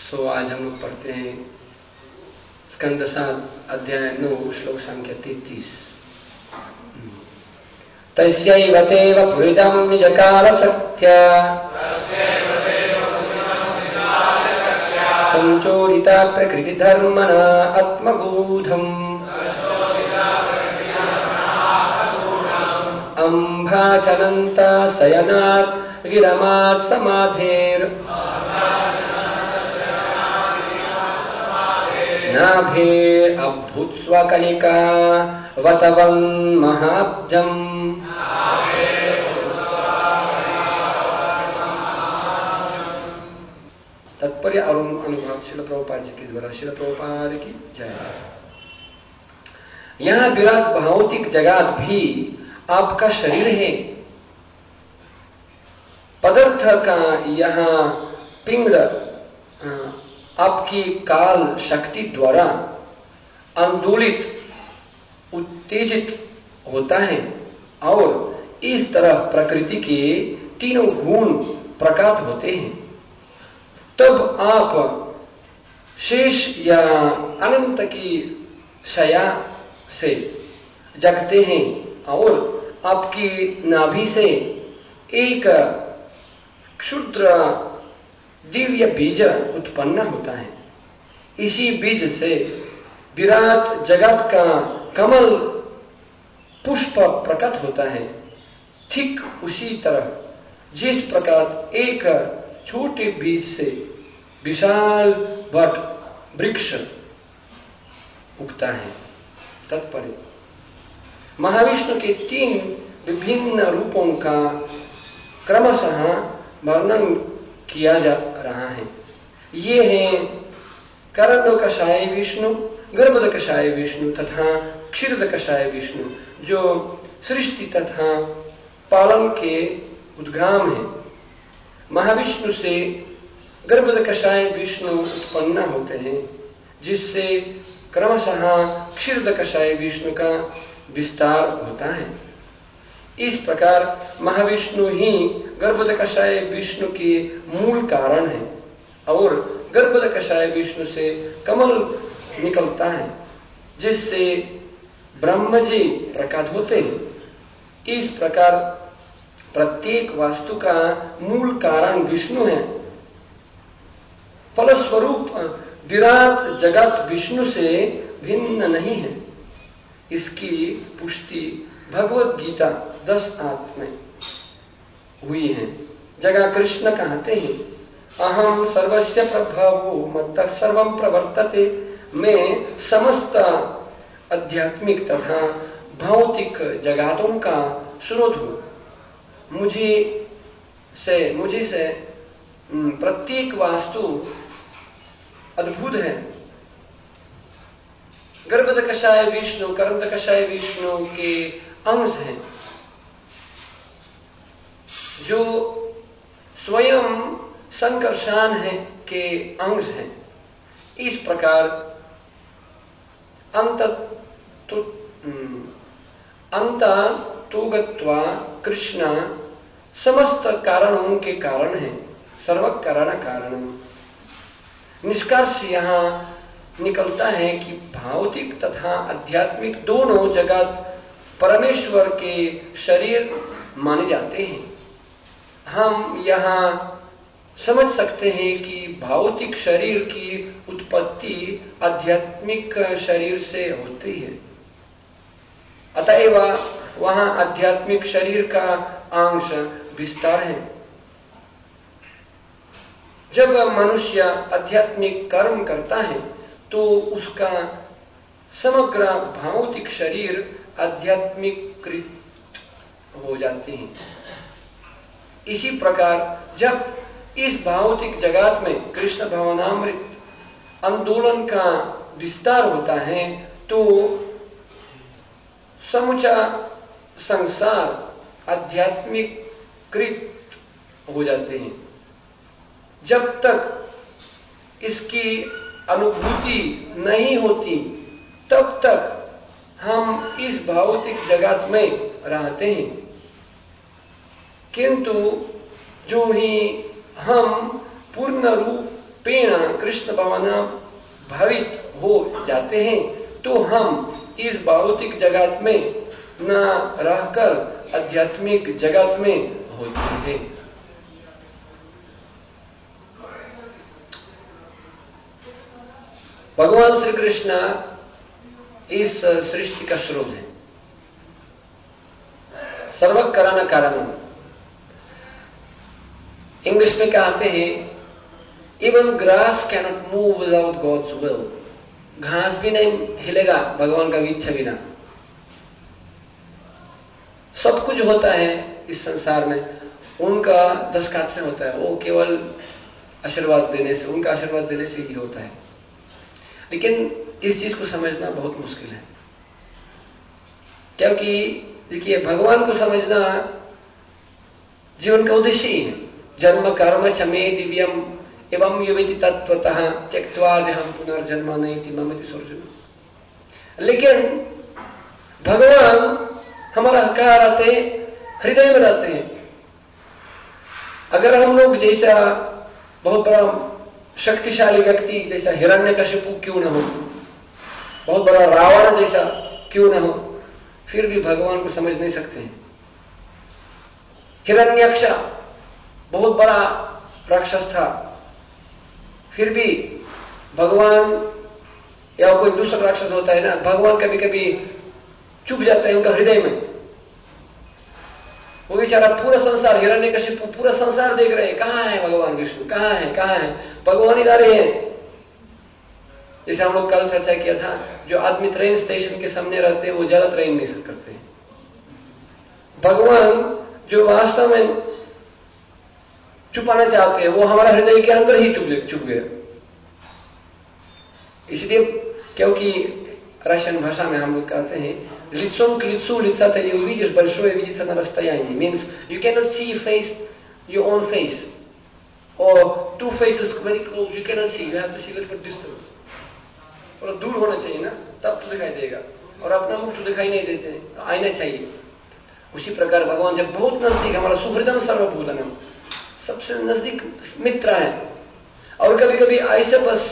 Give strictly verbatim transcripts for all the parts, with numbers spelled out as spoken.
सो आज हम लोग पढ़ते हैं स्कंद सात अध्याय नौ श्लोक संख्या तैतीस। तस्यैव तेव पुरिदं निजकाल सत्या संचोरिता प्रकृति धर्मना आत्मगूढम् अम्भाचलन्ता शयनात् गिरमात् समाधेर् नाभेर् अभूत्स्वकनिका वतवन्महाब्जम् तात्पर्य और अनुभाव श्रील प्रभुपाद जी के द्वारा। श्रील प्रभुपाद की जय। यहाँ विराट भौतिक जगत भी आपका शरीर है। पदार्थ का यहाँ पिंड आपकी काल शक्ति द्वारा आंदोलित उत्तेजित होता है और इस तरह प्रकृति के तीनों गुण प्रकट होते हैं। तब आप शेष या अनंत की शया से जगते हैं और आपकी नाभि से एक क्षुद्र दिव्य बीज उत्पन्न होता है। इसी बीज से विराट जगत का कमल पुष्प प्रकट होता है। ठीक उसी तरह जिस प्रकार एक छोटे बीज से विशाल वट वृक्ष उगता है। तात्पर्य महाविष्णु के तीन विभिन्न रूपों का क्रमशः वर्णन किया जा रहा है। ये हैं करंडकशाय विष्णु, गर्भोदकशाय विष्णु तथा क्षीरोदकशाय विष्णु, जो सृष्टि तथा पालन के उद्गाम है। महाविष्णु से गर्भोदकशाय विष्णु उत्पन्न होते हैं, जिससे क्रमशः क्षीरोदकशाय विष्णु का विस्तार होता है। इस प्रकार महाविष्णु ही गर्भोदकशाय विष्णु के मूल कारण है और गर्भोदकशाय विष्णु से कमल निकलता है, जिससे ब्रह्म जी प्रकट होते हैं। इस प्रकार प्रत्येक वस्तु का मूल कारण विष्णु है। फलस्वरूप विराट जगत विष्णु से भिन्न नहीं है। इसकी पुष्टि भगवत गीता दस आठ में हुई है। जगह कृष्ण कहते हैं, अहम सर्वस्य प्रभवो मत्तः सर्वं प्रवर्तते। मैं समस्त आध्यात्मिक तथा भौतिक जगतों का स्रोत हूँ। मुझे से मुझे से प्रत्येक वस्तु अद्भुत है। गर्भोदकशाय विष्णु करंडकशाय विष्णु के अंश हैं, जो स्वयं संकर्षण है के अंश हैं। इस प्रकार अंत तो अंत तो गत्वा कृष्ण समस्त कारणों के कारण है, सर्व कारण कारण। निष्कर्ष यहाँ निकलता है कि भौतिक तथा आध्यात्मिक दोनों जगत परमेश्वर के शरीर माने जाते हैं। हम यहाँ समझ सकते हैं कि भौतिक शरीर की उत्पत्ति आध्यात्मिक शरीर से होती है, अतएव वहाँ आध्यात्मिक शरीर का अंश विस्तार है। जब मनुष्य आध्यात्मिक कर्म करता है तो उसका समग्र भौतिक शरीर आध्यात्मिकृत हो जाते हैं। इसी प्रकार जब इस भौतिक जगत में कृष्ण भावनामृत आंदोलन का विस्तार होता है तो समूचा संसार आध्यात्मिकृत हो जाते हैं। जब तक इसकी अनुभूति नहीं होती तब तक हम इस भौतिक जगत में रहते हैं, किंतु जो ही हम पूर्ण रूप प्रेण कृष्ण भावना भावित हो जाते हैं तो हम इस भौतिक जगत में न रहकर आध्यात्मिक जगत में होते हैं। भगवान श्री कृष्ण इस सृष्टि का स्रोत है, सर्व कारण कारण। इंग्लिश में कहते हैं even grass cannot move without God's will. घास भी नहीं हिलेगा भगवान का इच्छा बिना। सब कुछ होता है इस संसार में उनका दस्तखत से होता है, वो केवल आशीर्वाद देने से, उनका आशीर्वाद देने से ही होता है। लेकिन इस चीज को समझना बहुत मुश्किल है, क्योंकि देखिए भगवान को समझना जीवन का उद्देश्य ही है। जन्म कर्म च मे दिव्यम एवं युविति तत्वतः त्यक्त्वा देहं पुनर्जन्म नैति ममिति सर्वजन। लेकिन भगवान हमारा कहाँ रहते हैं? हृदय में रहते हैं। अगर हम लोग जैसा बहुत बड़ा शक्तिशाली व्यक्ति जैसा हिरण्यकशिपु क्यों न हो, बहुत बड़ा रावण जैसा क्यों न हो, फिर भी भगवान को समझ नहीं सकते हैं। हिरण्यक्ष बहुत बड़ा राक्षस था, फिर भी भगवान या कोई दूसरा राक्षस होता है ना, भगवान कभी कभी चुप जाता है उनका हृदय में। वो बेचारा पूरा संसार, हिरण्यकशिपु पूरा संसार देख रहे हैं, कहाँ है भगवान विष्णु, कहाँ है कहाँ है, भगवान इधर ही है। जैसे हम लोग कल चर्चा किया था, जो आदमी ट्रेन स्टेशन के सामने रहते हैं वो ज्यादा ट्रेन मिस करते हैं। भगवान जो वास्तव में छुपाना चाहते हैं वो हमारा हृदय के अंदर ही छुप छुप गया। इसलिए क्योंकि रशियन भाषा में हम लोग कहते हैं лицом к лицу лица ты не увидишь, большое видится на расстоянии. Means you cannot see face your own face, or two faces very close you cannot see, you have to see little bit distance. और दूर होना चाहिए ना, तब तो दिखाई देगा, और अपना मुख तो दिखाई नहीं देते, आईना चाहिए। उसी प्रकार भगवान जब बहुत नजदीक, हमारा सुहृदम सर्वभूतनम, सबसे नजदीक मित्र है, और कभी कभी ऐसे बस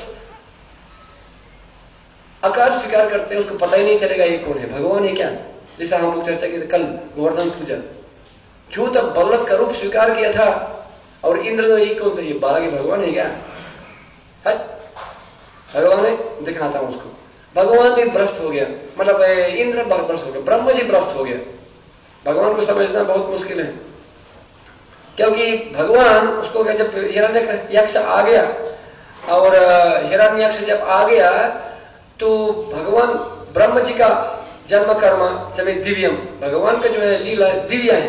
आकार स्वीकार करते हैं, उसको पता ही नहीं चलेगा ये कौन है, भगवान है क्या। जैसा हम लोग चर्चा किए कल गोवर्धन पूजा, जो तब बल्लभ का रूप स्वीकार किया था और इंद्र ने ये कौन सा, ये बालक भगवान है क्या, है भगवान है, दिखाता हूं उसको। भगवान भी भ्रष्ट हो गया, मतलब इंद्र भ्रष्ट हो गया, ब्रह्म जी भ्रष्ट हो गया। भगवान को समझना बहुत मुश्किल है, क्योंकि भगवान उसको जब हिरण्यक्ष आ गया, और हिरण्यक्ष जब आ गया तो भगवान ब्रह्म जी का जन्म कर्म जब दिव्यम, भगवान का जो है लीला दिव्य है,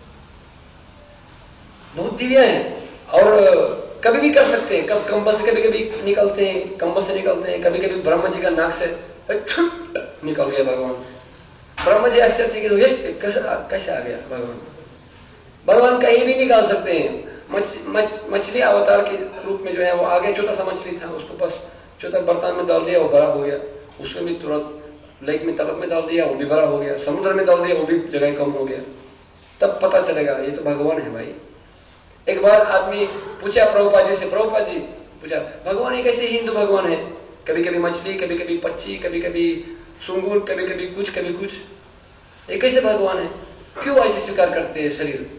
बहुत दिव्य है, और कभी भी कर सकते हैं। कब कंबल से कभी कभी निकलते हैं, कंबल से निकलते हैं, कभी कभी ब्रह्म जी का नाक से निकल गया भगवान। ब्रह्म जी आश्चर्य के कैसे कैसे आ गया भगवान। भगवान कहीं भी निकाल सकते हैं। मछ, मछ, मछली अवतार के रूप में जो है वो आगे छोटा सा मछली था, उसको बस छोटा बर्तन में डाल दिया, वो बड़ा हो गया। उसमें भी तुरंत लेक में, तालाब में डाल दिया, वो भी बड़ा हो गया। समुद्र में डाल दिया, वो भी जगह कम हो गया। तब पता चलेगा ये तो भगवान है भाई। एक बार आदमी पूछा प्रभुपाद जी से, प्रभुपाद जी पूछा भगवान ये कैसे हिंदू भगवान है, कभी कभी मछली, कभी कभी पक्षी, कभी कभी सुंगुर, कभी कभी कुछ कभी कुछ, ये कैसे भगवान है, क्यों ऐसे स्वीकार करते हैं शरीर।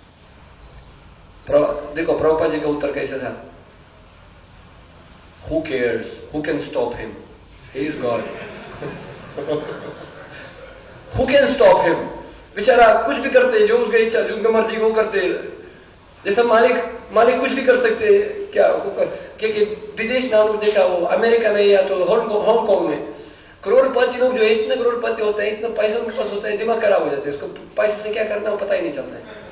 देखो प्रभुपाद जी का उत्तर कैसे था, Who cares? Who can stop him? He is God. Who can stop him? बेचारा कुछ भी करते, जो उसकी इच्छा, जो उनकी मर्जी वो करते। जैसा मालिक मालिक कुछ भी कर सकते हैं क्या, क्योंकि विदेश नाम देखा वो अमेरिका में या तो हांगकांग में करोड़पति लोग जो है, इतने करोड़पति होते हैं, इतना पैसा उनके पास होता है, दिमाग खराब हो जाते हैं, उसको पैसे से क्या करना वो पता ही नहीं चलता है।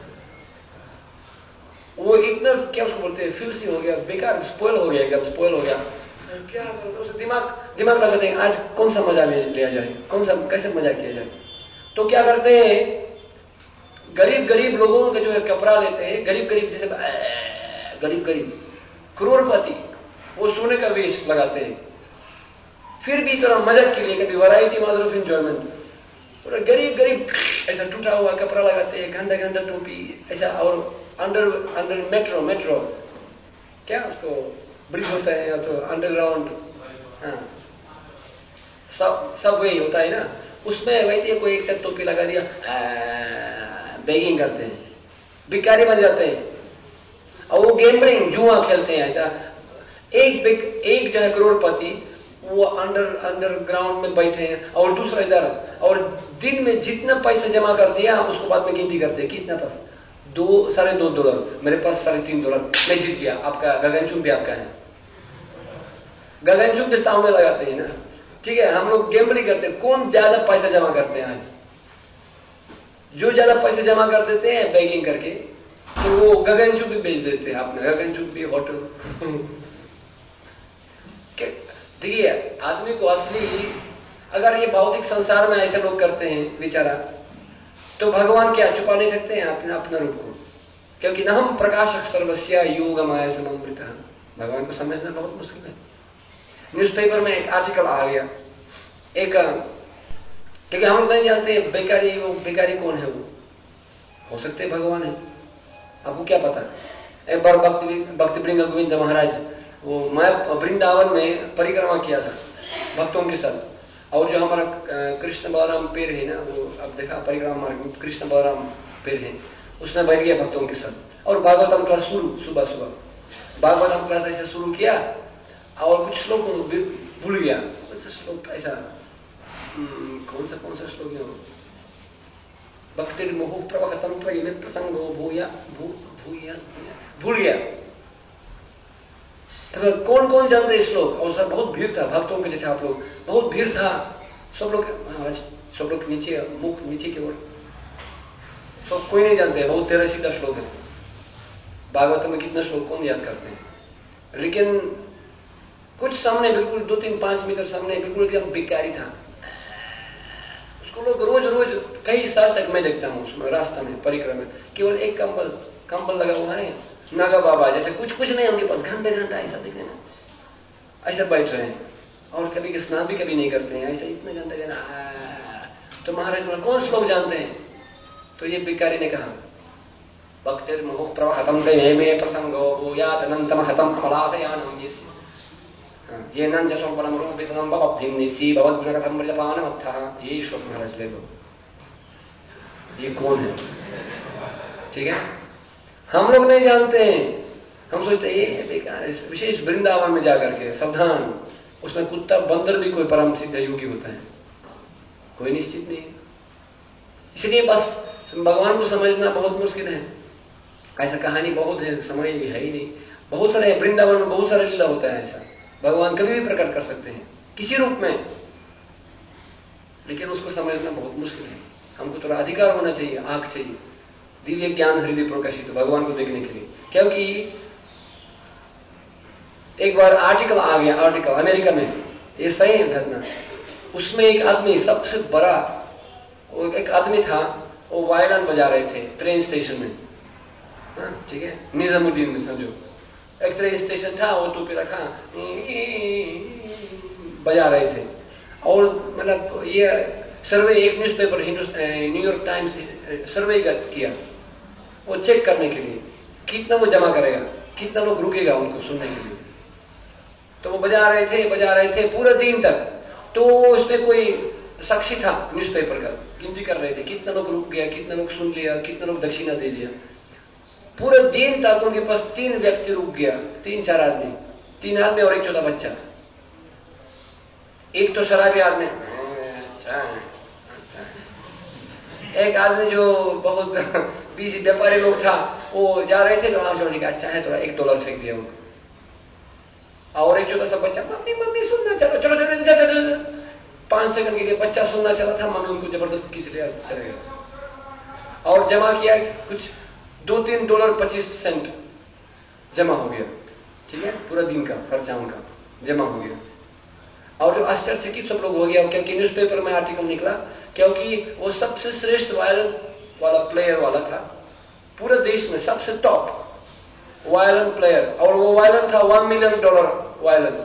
वो इतना क्या उसको बोलते हैं, फिल्सी हो गया, बेकार, स्पॉइल हो गया, एकदम स्पॉइल हो गया। क्या उसे दिमाग दिमाग लगाते हैं, आज कौन सा मजा ले लिया जाए, कौन सा कैसे मजा किया जाए। तो क्या करते हैं, गरीब गरीब लोगों का जो है कपड़ा लेते हैं, गरीब गरीब जैसे गरीब गरीब करोड़पति, वो सोने का वेश लगाते हैं, फिर भी थोड़ा मजा के लिए, कभी वैरायटी मदर ऑफ एंजॉयमेंट। और गरीब गरीब ऐसा टूटा हुआ कपड़ा लगाते हैं, गंदा गंदा टोपी ऐसा, और अंडर अंडर मेट्रो मेट्रो क्या उसको ब्रिज होता है या तो अंडरग्राउंड सब सब वही होता है ना, उसमें वही कोई एक से टोपी लगा दिया, बेगिंग करते हैं, भिखारी बन जाते हैं। और वो गैम्बलिंग जुआ खेलते हैं। ऐसा एक एक जो है करोड़पति वो अंडर अंडरग्राउंड में बैठे हैं और दूसरा इधर, और दिन में जितना पैसा जमा कर दिया उसको बाद में गिनती करते हैं कितना पास, दो साढ़े दो डॉलर, मेरे पास साढ़े तीन डॉलर, मैं जीत गया, आपका गगनचुंब भी आपका है। गगनचुंब दाव में लगाते हैं ना, ठीक है। हम लोग गैम्बलिंग करते हैं, कौन ज्यादा पैसा जमा करते हैं आज। जो ज्यादा पैसे जमा कर देते हैं बेगिंग करके, तो वो गगनचुंब भी बेच देते हैं। आपने गगनचुंब भी होटल देखिए, आदमी को असली, अगर ये भौतिक संसार में ऐसे लोग करते हैं विचारा, तो भगवान क्या छुपा नहीं सकते हैं अपने अपना रूप को, क्योंकि न हम प्रकाशक सर्वस्या योग माया समृत, भगवान को समझना बहुत मुश्किल है। न्यूज़पेपर में एक आर्टिकल आ गया, एक, क्योंकि हम लोग नहीं जानते बेकारी, वो बेकारी कौन है, वो हो सकते है भगवान है, आपको क्या पता। एक बार भक्ति भक्ति भृंग गोविंद महाराज वो मैं वृंदावन में परिक्रमा किया था भक्तों के साथ, और जो हमारा कृष्ण बलराम पेड़ है ना, वो अब देखा परिक्रमा मार्ग कृष्ण बलराम पेड़ है, उसमें बैठ गया भक्तों के साथ, और भागवतम क्लास शुरू, सुबह सुबह भागवतम क्लास ऐसे शुरू किया, और कुछ श्लोक भूल गया, कौन सा श्लोक ऐसा, कौन सा कौन सा श्लोक है, भक्ति मोह प्रवकतम प्रसंगो भूया भूया भूल गया। तो कौन कौन जानते श्लोक, और सब बहुत भीड़ था भक्तों के जैसे आप लोग, बहुत भीड़ था, सब लोग सब लोग नीचे, मुख नीचे की ओर, सब कोई नहीं जानते, बहुत तेरह सीधा श्लोक है। भागवत में कितना श्लोक कौन याद करते हैं, लेकिन कुछ सामने बिल्कुल दो तीन पांच मीटर सामने बिल्कुल एकदम भिखारी था, उसको लोग रोज रोज कई साल तक मैं देखता हूँ उसमें रास्ता में परिक्रमा में, केवल एक कंबल कंबल लगा हुआ है, नागा बाबा जैसे, कुछ कुछ नहीं उनके पास, घंटे घंटा ऐसा दिखने में ऐसा बैठ रहे हैं, और कभी के स्नान भी कभी नहीं करते हैं, ऐसा इतने घंटे घंटा। तो महाराज बोला कौन श्लोक जानते हैं, तो ये भिखारी ने कहा, भक्तिर मोह प्रवहतम में प्रसंगो यात अनंतम हतम अमलासयानम, ये नन जसो परम रूप विसनम भवद्धिम निसी भवद गुण कथम मृजपान मत्था, ये श्लोक महाराज ले लो, ये कौन है, ठीक है। हम लोग नहीं जानते हैं, हम सोचते हैं ये बेकार है। विशेष वृंदावन में जाकर के सावधान, उसमें कुत्ता बंदर भी कोई परम सिद्ध योगी होता है, कोई निश्चित नहीं। इसलिए बस भगवान को समझना बहुत मुश्किल है, ऐसा कहानी बहुत है, समझ है ही नहीं, बहुत सारे वृंदावन में बहुत सारा लीला होता है ऐसा, भगवान कभी भी प्रकट कर सकते हैं किसी रूप में, लेकिन उसको समझना बहुत मुश्किल है। हमको थोड़ा अधिकार होना चाहिए, आंख चाहिए, दिव्य ज्ञान हृदय प्रकाशित भगवान को देखने के लिए। क्योंकि एक बार आर्टिकल आ गया, आर्टिकल अमेरिका में, ये सही है घटना, उसमें एक आदमी सबसे बड़ा, वो एक आदमी था, वो वायलिन बजा रहे थे ट्रेन स्टेशन में, ठीक है, निजामुद्दीन में समझो, एक ट्रेन स्टेशन था, वो टोपी रखा बजा रहे थे, और मतलब ये सर्वे, एक न्यूज़पेपर न्यूयॉर्क टाइम्स सर्वे किया, वो चेक करने के लिए कितना वो जमा करेगा, कितना लोग रुकेगा उनको सुनने के लिए। तो वो बजा रहे थे बजा रहे थे पूरे दिन तक, तो उसमें कोई साक्षी था न्यूज़पेपर का, गिनती कर रहे थे कितना लोग रुक गया, कितना लोग सुन लिया, कितना लोग दक्षिणा दे दिया। पूरे दिन तक उनके पास तीन व्यक्ति रुक गया, तीन चार आदमी, तीन आदमी और एक छोटा बच्चा। एक तो शराबी आदमी, एक आदमी जो बहुत बीसी व्यापारी लोग था, वो जा रहे थे तो वहां से का अच्छा है, थोड़ा एक डॉलर फेंक दिया उनको। और एक छोटा सा बच्चा, मम्मी मम्मी सुनना चलो चलो चलो चलो चलो, पांच सेकंड के लिए बच्चा सुनना चला था, मम्मी उनको जबरदस्ती खींच लिया, चले गए। और जमा किया कुछ दो तीन डॉलर पच्चीस सेंट जमा हो गया, ठीक है, पूरा दिन का खर्चा उनका जमा हो गया। और जो आश्चर्यचकित सब लोग हो गया, क्योंकि न्यूज़पेपर में आर्टिकल निकला, क्योंकि वो सबसे श्रेष्ठ वायलिन वाला प्लेयर वाला था पूरे देश में, सबसे टॉप वायलिन प्लेयर, और वो वायलिन था वन मिलियन डॉलर वायलिन।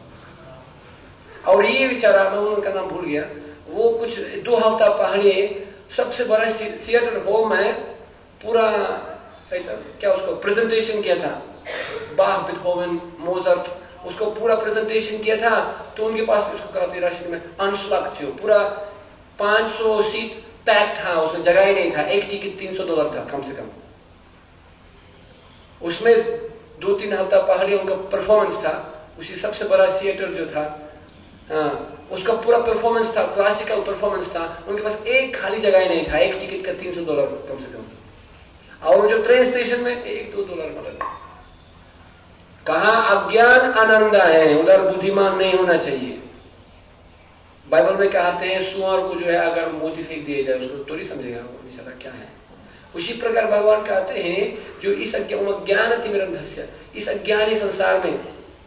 और ये बेचारा, मैं उनका नाम भूल गया, वो कुछ दो हफ्ता पहले सबसे बड़ा थिएटर हॉल में पूरा क्या उसको प्रेजेंटेशन किया था, बाह, बीथोवन, मोजार्ट, उसको पूरा प्रेजेंटेशन किया था तो उनके पास इसको कहते राष्ट्र में अनश्लग थे, पूरा पाँच सौ सीट पैक था, उसमें जगह ही नहीं था, एक टिकट तीन सौ डॉलर था कम से कम। उसमें दो तीन हफ्ता पहले उनका परफॉर्मेंस था, उसी सबसे बड़ा थिएटर जो था, हाँ, उसका पूरा परफॉर्मेंस था, क्लासिकल परफॉर्मेंस था, उनके पास एक खाली जगह ही नहीं था, एक टिकट का तीन सौ डॉलर कम से कम, और जो ट्रेन स्टेशन में एक दो डॉलर मतलब। कहा अज्ञान आनंद है, उधर बुद्धिमान नहीं होना चाहिए। बाइबल में कहते हैं सुअर को जो है अगर मोती फेंक दिए जाए उसको थोड़ी समझेगा वो क्या है। उसी प्रकार भगवान कहते हैं जो इस अज्ञान तिमिरंधस्य, इस अज्ञानी संसार में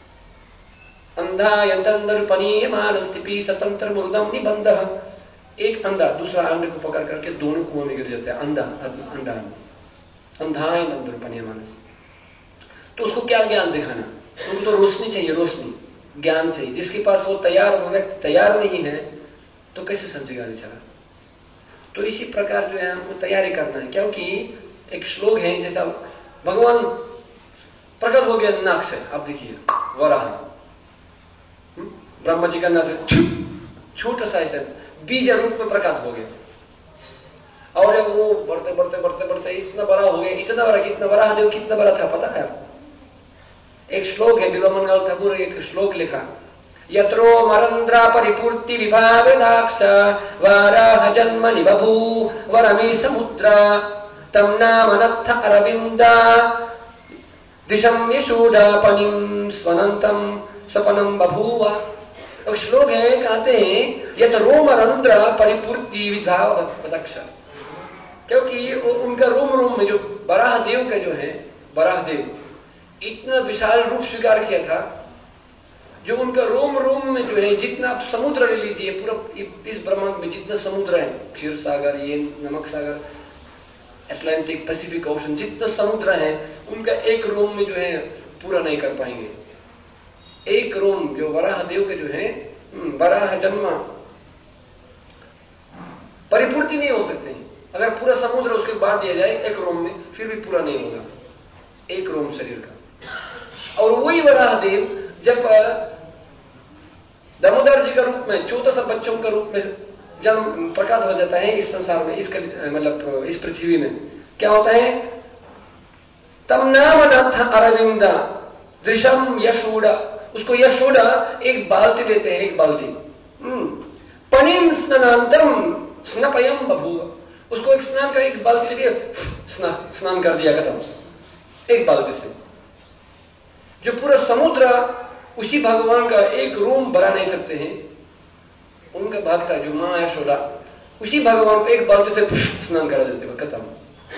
अंधा यंत्र पनीयमानस्तिपि स्वतंत्र मुर्दम निबंध, एक अंधा दूसरा अंधे को पकड़ करके दोनों कुएं में गिर जाते हैं। अंधा अंधा अंधा यंत्र पनीयमानस, तो उसको क्या ज्ञान दिखाना, उनको तो रोशनी चाहिए, रोशनी ज्ञान चाहिए। जिसके पास वो तैयार व्यक्ति तैयार नहीं है तो कैसे समझेगा बेचारा। तो इसी प्रकार जो है हमको तैयारी करना है, क्योंकि एक श्लोक है जैसा भगवान प्रकट हो गया नाक से, आप देखिए वराह ब्रह्मा जी का नाक से छोटा सा ऐसा बीज रूप में प्रकट हो गया, और वो बढ़ते बढ़ते बढ़ते बढ़ते इतना बड़ा हो गया, इतना बड़ा कितना बड़ा देव कितना बड़ा था पता है आपको। एक श्लोक है बिल्वमंगल ठाकुर एक श्लोक लिखा, यत्रो मरंद्रा परिपूर्ति विभावेदाक्ष वाराह जन्मनि बभू वरमी समुद्रा तम नाम नत्थ अरविंदा दिशम यशोदा पनिम स्वनंतम सपनम बभूवा। एक श्लोक है, कहते हैं यत्रो मरंद्र परिपूर्ति विभावेदाक्ष, क्योंकि उनका रोम रोम में जो बराह देव का जो है, बराह देव इतना विशाल रूप स्वीकार किया था, जो उनका रोम रोम में जो है जितना आप समुद्र ले लीजिए, पूरा इस ब्रह्मांड में जितना समुद्र है, क्षीर सागर, ये नमक सागर, अटलांटिक, पैसिफिक ओशन, जितना समुद्र है उनका एक रोम में जो है पूरा नहीं कर पाएंगे। एक रोम जो वराह देव के जो है वराह जन्म परिपूर्ति नहीं हो सकते हैं। अगर पूरा समुद्र उसके बांट दिया जाए एक रोम में फिर भी पूरा नहीं होगा, एक रोम शरीर का। और वही वराह देव जब दामोदर जी का रूप में छोटा सा बच्चों का रूप में जन्म प्रकट हो जाता है इस संसार में, इस मतलब इस पृथ्वी में, क्या होता है, तम नाम नत्थ अरविंदा दृशम यशोदा, उसको यशोदा एक बाल्टी देते हैं, एक बाल्टी, पनिम स्नानांतम स्नपयम बभूव, उसको एक स्नान कर एक बाल्टी लेके स्नान कर दिया खत्म एक बाल्टी से। जो पूरा समुद्र उसी भगवान का एक रूम बना नहीं सकते हैं, उनका भक्त जो मां यशोदा उसी भगवान को एक बाल्टी से स्नान करा देते हैं खत्म।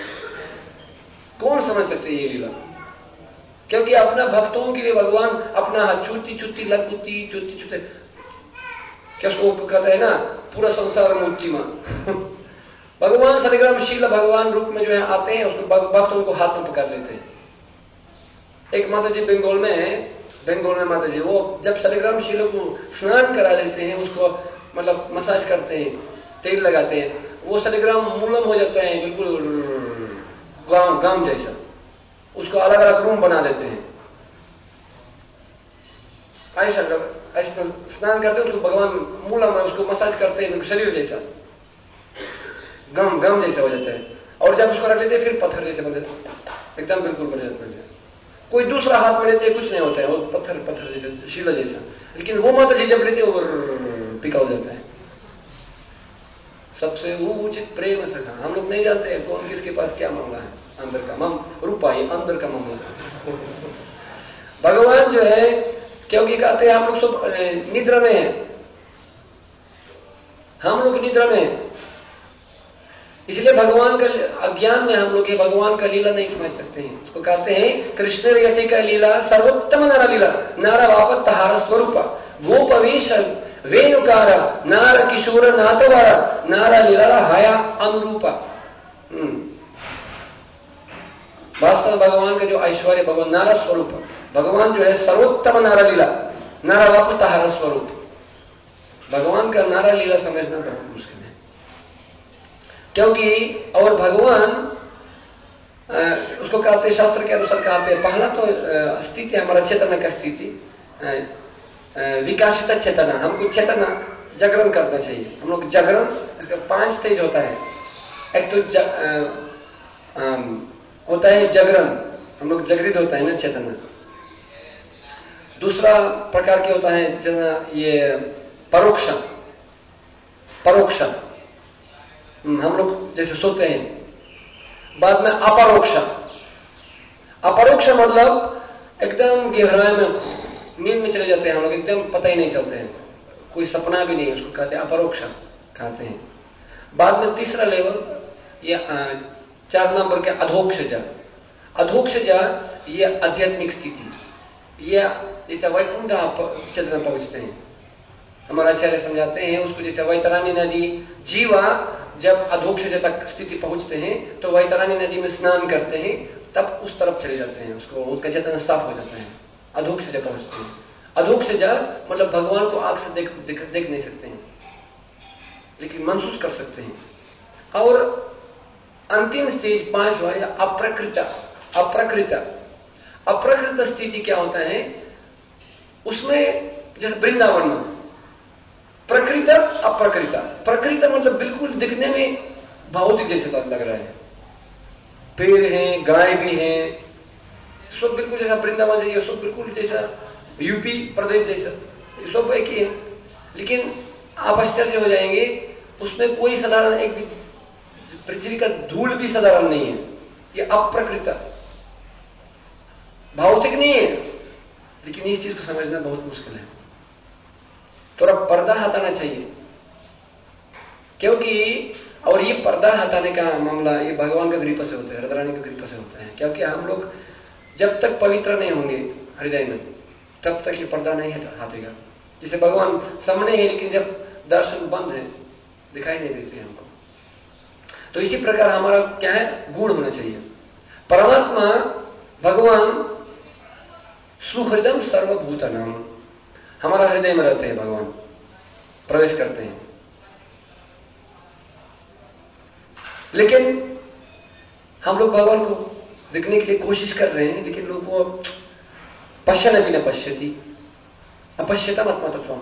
कौन समझ सकते ये लीला, क्योंकि अपना भक्तों के लिए भगवान अपना हाथ छूती छूती लगती छूती छूते, क्या उसको कहता है ना पूरा संसार मूर्ति मां भगवान सलिग्रामशील भगवान रूप में जो है आते हैं, उसको भक्तों को हाथ में पकड़ लेते हैं। एक माता जी बंगाल में है, बंगाल में माता जी वो जब सलिग्रामशील को स्नान करा देते हैं, उसको मतलब मसाज करते हैं, तेल लगाते हैं, वो सलिग्राम मूलम हो जाता है बिल्कुल गांव गांव जैसा, उसको अलग अलग रूम बना देते हैं। ऐसा ऐसा स्नान करते हैं, उसको भगवान मूलम है, उसको मसाज करते हैं शरीर जैसा, गम गम जैसा हो जाता है। और जब उसको रख लेते हैं फिर पत्थर जैसे बन जाते हैं, एकदम बिल्कुल बन जाता है। कोई दूसरा हाथ में लेते हैं कुछ नहीं होता है, वो पत्थर पत्थर जैसा शीला जैसा, लेकिन वो माता जी जब लेते हैं वो पिका हो जाता है। सबसे उचित प्रेम सखा, हम लोग नहीं जानते हैं कौन किसके पास क्या मामला है, अंदर का मम रूपा ही अंदर का मामला भगवान जो है, क्योंकि कहते हैं हम लोग सब निद्रा में है, हम लोग निद्रा में है, इसलिए भगवान का अज्ञान में हम लोग भगवान का लीला नहीं समझ सकते हैं। उसको कहते हैं कृष्ण यति का लीला सर्वोत्तम नारा लीला, नारा वापत तहार स्वरूपा गोपवेश वेणुकारा नारा किशोर नाटवारा नारा लीला हाया अनुरूपा। वास्तव भगवान का जो ऐश्वर्य भगवान नारा स्वरूप, भगवान जो है सर्वोत्तम नारा लीला, नारा वापत तहार स्वरूप। भगवान का नारा लीला समझना बहुत मुश्किल है, क्योंकि और भगवान उसको कहते हैं, शास्त्र के अनुसार कहते हैं, पहला तो स्थिति हमारा चेतना का स्थिति, विकासित चेतना, हमको चेतना जागरण करना चाहिए। हम लोग जागरण, पांच स्टेज होता है। एक तो ज, आ, आ, होता है जागरण, हम लोग जागृत होता है ना चेतना। दूसरा प्रकार के होता है ये परोक्ष, परोक्ष हम लोग जैसे सोते हैं। बाद में अपरोक्ष, अपरोक्ष मतलब एकदम गहराई में नींद में चले जाते हैं हम लोग, एकदम पता ही नहीं चलते हैं, कोई सपना भी नहीं, उसको कहते हैं अपरोक्ष कहते हैं। बाद में तीसरा लेवल ये चार नंबर के अधोक्षजा, अधोक्षजा ये आध्यात्मिक स्थिति, ये जैसे वैकुंठ चेतना पहुंचते हैं। हमारा आचार्य समझाते हैं उसको, जैसे वैतरानी नदी, जीवा जब अधोक्षज तक स्थिति पहुंचते हैं तो वैतरानी नदी में स्नान करते हैं, तब उस तरफ चले जाते हैं, उसको उनका चेतना साफ हो जाता है, अधोक्षज पहुंचते हैं। अधोक्षज मतलब भगवान को आंख से देख, देख देख नहीं सकते हैं, लेकिन महसूस कर सकते हैं। और अंतिम स्टेज पांचवा या अप्रकृत, अप्रकृत अप्रकृत स्थिति क्या होता है, उसमें जैसे वृंदावन में प्रकृत अप्रकृत, प्रकृत मतलब बिल्कुल दिखने में भौतिक जैसे लग रहा है, पेड़ हैं, गाय भी हैं, सब बिल्कुल जैसा वृंदावन जैसा, सब बिल्कुल जैसा यूपी प्रदेश जैसा, सब एक ही है। लेकिन आप आश्चर्य हो जाएंगे, उसमें कोई साधारण एक भी पृथ्वी का धूल भी साधारण नहीं है, ये अप्रकृत भौतिक नहीं है। लेकिन इस चीज को समझना बहुत मुश्किल है, थोड़ा पर्दा हटाना चाहिए, क्योंकि और ये पर्दा हटाने का मामला ये भगवान का कृपा से होता है, राधारानी की कृपा से होता है। क्योंकि हम लोग जब तक पवित्र नहीं होंगे हृदय में, तब तक ये पर्दा नहीं हटेगा। जैसे भगवान सामने है, लेकिन जब दर्शन बंद है, दिखाई नहीं देते हमको। तो इसी प्रकार हमारा क्या है, गुण होना चाहिए। परमात्मा भगवान सुहृदम सर्वभूतानाम, हमारा हृदय में रहते हैं, भगवान प्रवेश करते हैं। लेकिन हम लोग भगवान को देखने के लिए कोशिश कर रहे हैं, लेकिन लोगों को पश्यन भी न पश्यति अपश्यतम आत्मतत्वम,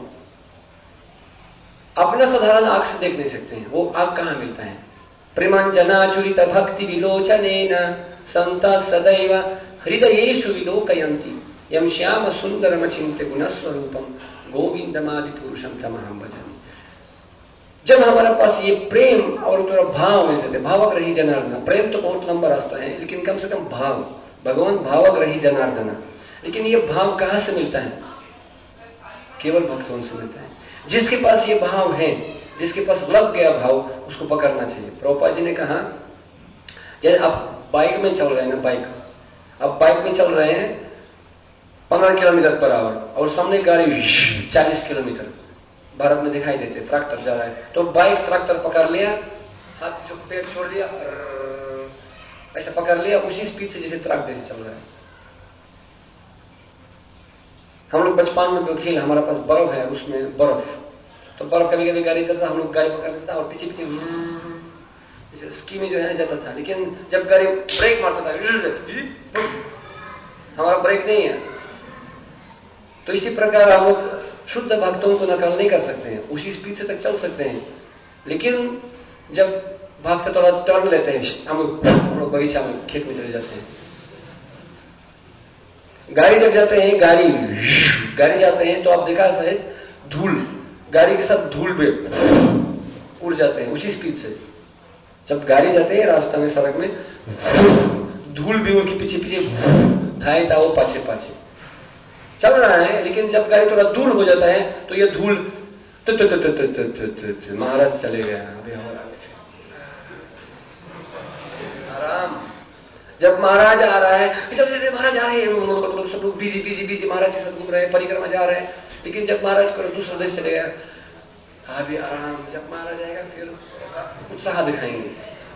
अपना साधारण आंख से देख नहीं सकते हैं। वो आंख कहां मिलता है? प्रेमांजना चुरित भक्ति विलोचनेन संता सदैव हृदयेषु विलोकयन्ति यम श्याम सुंदरम चिंत्य गुणस्वरूपम गोविंदमादि पुरुषम तमहं भजामि। जब हमारे पास ये प्रेम और थोड़ा भाव मिलते थे, भावग्रही जनार्दन, प्रेम तो बहुत लंबा रास्ता है, लेकिन कम से कम भाव, भगवान भावग्रही जनार्दन। लेकिन ये भाव कहां से मिलता है? केवल भक्तों से मिलता है। जिसके पास ये भाव है, जिसके पास लग गया भाव, उसको पकड़ना चाहिए। प्रभुपाद जी ने कहा, जैसे आप बाइक में चल रहे हैं ना, बाइक आप बाइक में चल रहे हैं पंद्रह किलोमीटर पर आवर, और सामने गाड़ी चालीस किलोमीटर भारत में दिखाई देते, ट्रैक्टर जा रहा है, तो बाइक ट्रैक्टर पकड़ लिया, हाथ जो पेड़ छोड़ दिया, ऐसा पकड़ लिया, उसी स्पीड से जैसे ट्रक जैसे चल रहा है। हम लोग बचपन में तो खेल, हमारे पास बर्फ है, उसमें बर्फ, तो बर्फ कभी कभी गाड़ी चलता, हम लोग गाड़ी पकड़ लेता और पीछे पीछे जैसे स्की में जो है जाता था। लेकिन जब गाड़ी ब्रेक मारता था, हमारा ब्रेक नहीं है। तो इसी प्रकार हम लोग शुद्ध भक्तों को नकल नहीं कर सकते हैं, उसी स्पीड से तक चल सकते हैं। लेकिन जब भक्त थोड़ा टर्न लेते हैं, हम लोग बगीचा में, खेत में चले जाते हैं। गाड़ी जब जाते हैं, गाड़ी गाड़ी जाते हैं, तो आप देखा शायद धूल, गाड़ी के साथ धूल भी उड़ जाते हैं उसी स्पीड से। जब गाड़ी जाते हैं रास्ता में, सड़क में, धूल भी उनके पीछे पीछे धाए था, वो पाछे पाछे चल रहा है। लेकिन जब गाड़ी थोड़ा दूर हो जाता है, तो ये धूल महाराज चले गए, अभी आराम। जब महाराज आ रहा है, महाराज आ रहे हैं, सब लोग बिजी बिजी बिजी महाराज के साथ घूम रहे हैं, परिक्रमा जा रहे हैं। लेकिन जब महाराज को दूसरा देश चले गया, अभी आराम। जब महाराज आएगा फिर उत्साह दिखाएंगे।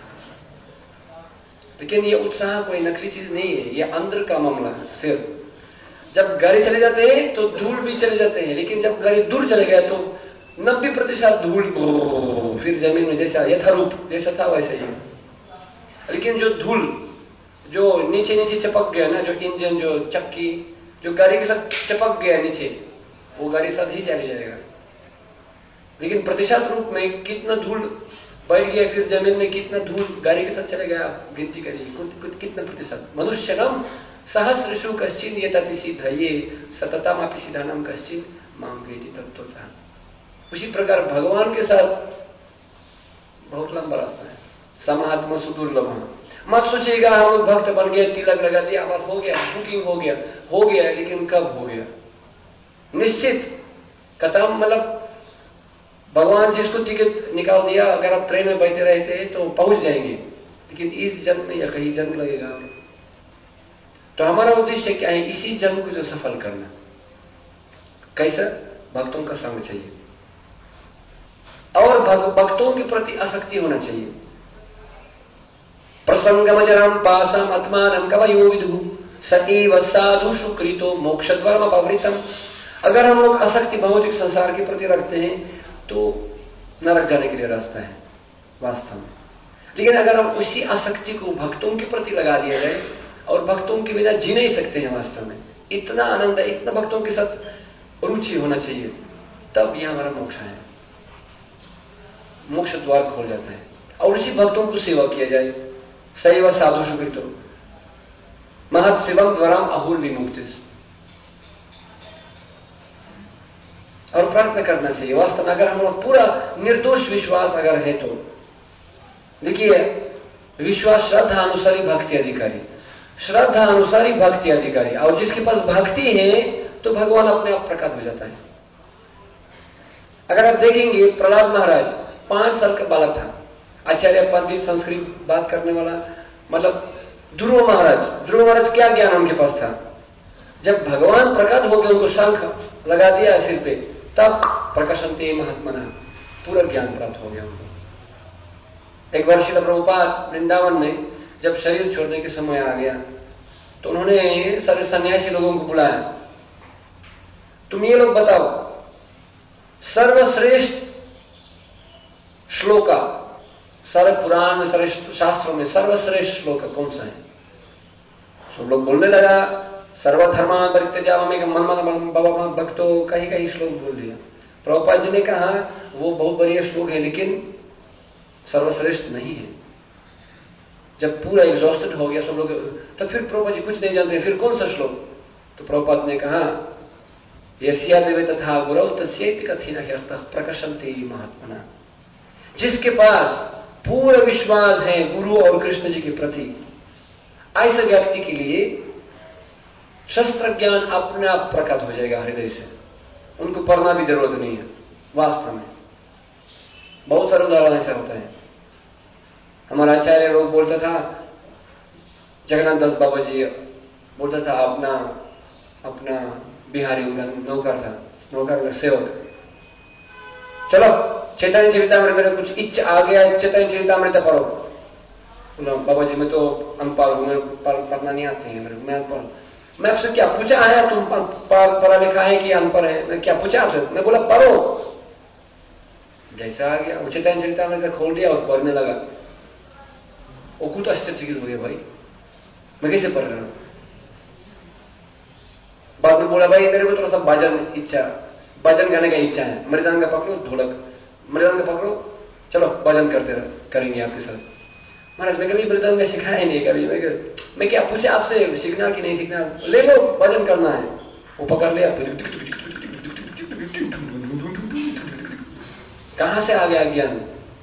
लेकिन ये उत्साह कोई नकली चीज नहीं है, ये अंदर का मामला है। फिर जब गाड़ी चले जाते हैं तो धूल भी चले जाते हैं, लेकिन जब गाड़ी दूर चले गया तो नब्बे प्रतिशत धूल फिर जमीन में जैसा यथारूप जैसा था वैसा ही। लेकिन जो धूल जो नीचे नीचे चिपक गया ना, जो इंजन, जो चक्की, जो गाड़ी के साथ चिपक गया नीचे, वो गाड़ी साथ ही चली जाएगा। लेकिन प्रतिशत रूप में कितना धूल बैठ गया, फिर जमीन में कितना धूल गाड़ी के साथ चले गया, गिनती करिए कितना प्रतिशत। मनुष्यनम सहस्रशु कश्चिन यतति सिद्धये सततमपि सिद्धानम कश्चिन मां वेति तत्त्वतः। उसी प्रकार भगवान के साथ बहुत लंबा रास्ता है। समात्मा सुदुर्लभ। मत सोचिएगा हम लोग भक्त बन गए, तिलक लगा दिया, बस हो गया, बुकिंग हो गया, हो गया, लेकिन कब हो गया? निश्चित खत्म, मतलब भगवान जिसको टिकट निकाल दिया, अगर आप ट्रेन में बैठे रहते तो पहुंच जाएंगे, लेकिन इस जन्म में या कहीं जन्म लगेगा। तो हमारा उद्देश्य क्या है? इसी जन्म को जो सफल करना। कैसा? भक्तों का संग चाहिए और भक्तों के प्रति आसक्ति होना चाहिए। प्रसंगमजरम पासम आत्मानं कवयो विदुः सएव साधु सुकृतो मोक्षद्वारम अपवृतम। अगर हम लोग आसक्ति भौतिक संसार के प्रति रखते हैं तो नरक जाने के लिए रास्ता है वास्तव में। लेकिन अगर हम उसी आसक्ति को भक्तों के प्रति लगा दिया जाए, और भक्तों के बिना जी नहीं सकते हैं वास्तव में, इतना आनंद है, इतना भक्तों के साथ रुचि होना चाहिए, तब यह हमारा मोक्ष है, मोक्ष द्वार खोल जाता है। और उसी भक्तों को सेवा किया जाए। सैव साधु सुकृतो महत् शिवम द्वाराम अहुर विमुक्ति। और प्रार्थना करना चाहिए वास्तव में। अगर हम लोग पूरा निर्दोष विश्वास अगर है तो देखिए, विश्वास श्रद्धा अनुसारी भक्ति अधिकारी, श्रद्धा अनुसारी भक्ति अधिकारी। और जिसके पास भक्ति है तो भगवान अपने आप प्रकट हो जाता है। अगर आप देखेंगे, प्रहलाद महाराज पांच साल का बालक था, आचार्य पंडित संस्कृत बात करने वाला, मतलब ध्रुव महाराज, ध्रुव महाराज क्या ज्ञान उनके पास था? जब भगवान प्रकट हो गए, उनको शंख लगा दिया सिर पे, तब प्रकाशन्ते महात्मना, पूरा ज्ञान प्राप्त हो गया उनको। एक बार श्रील प्रभुपाद वृंदावन में जब शरीर छोड़ने के समय आ गया तो उन्होंने सारे सन्यासी लोगों को बुलाया, तुम ये लोग बताओ सर्वश्रेष्ठ श्लोका, सारे पुराण में, सारे शास्त्रों में सर्वश्रेष्ठ श्लोक कौन सा है? सब लोग बोलने लगा, सर्वधर्मान परित्यज्य मन बाबा भक्तो, कहीं कहीं श्लोक बोल दिया। प्रभुपाद जी ने कहा वो बहुत बढ़िया श्लोक है, लेकिन सर्वश्रेष्ठ नहीं है। जब पूरा एग्जॉस्टेड हो गया सब लोग, तो फिर प्रभुपाद जी कुछ नहीं जानते, फिर कौन सा श्लोक? तो प्रभुपाद ने कहा यस्या देवे तथा गुरौ तस्यैति कथिन ह्यर्थः प्रकाशन्ते महात्मना। जिसके पास पूरा विश्वास है गुरु और कृष्ण जी के प्रति, ऐसे व्यक्ति के लिए शस्त्र ज्ञान अपने आप प्रकट हो जाएगा हृदय से, उनको पढ़ना भी जरूरत नहीं है वास्तव में। बहुत सारे उदाहरण ऐसा होता है। हमारा आचार्य लोग बोलता था, जगन्नाथ दास बाबा जी बोलता था, अपना अपना बिहारी उनका नौकर था, नौकर सेवक, चलो चैतन्य चरितामृत मेरा कुछ इच्छा आ गया, चैतन्य चरितामृत पढ़ो। बोला बाबा जी मैं तो अनपढ़ हूं, मेरे पढ़ना नहीं आते हैं, मैं अनपढ़। मैं आपसे क्या पूछा है, तुम पढ़ा लिखा है कि अनपढ़ है? मैं क्या पूछा आपसे? मैं बोला पढ़ो। जैसा आ गया वो चैतन्य चरितामृत खोल दिया और पढ़ने लगा। वो कुछ आश्चर्यचकित हो गया, भाई मैं कैसे पढ़ रहा हूं? बाद में बोला भाई मेरे को थोड़ा सा भजन इच्छा, भजन गाने का इच्छा है, मृदंग पकड़ो, ढोलक मृदंग पकड़ो, चलो भजन करते रह, करेंगे आपके साथ। महाराज मैं कभी मृदंग सिखाया नहीं, कभी मैं मैं क्या पूछा आपसे, सीखना कि नहीं सीखना? ले लो, भजन करना है। वो पकड़ लिया, कहां से आ गया ज्ञान?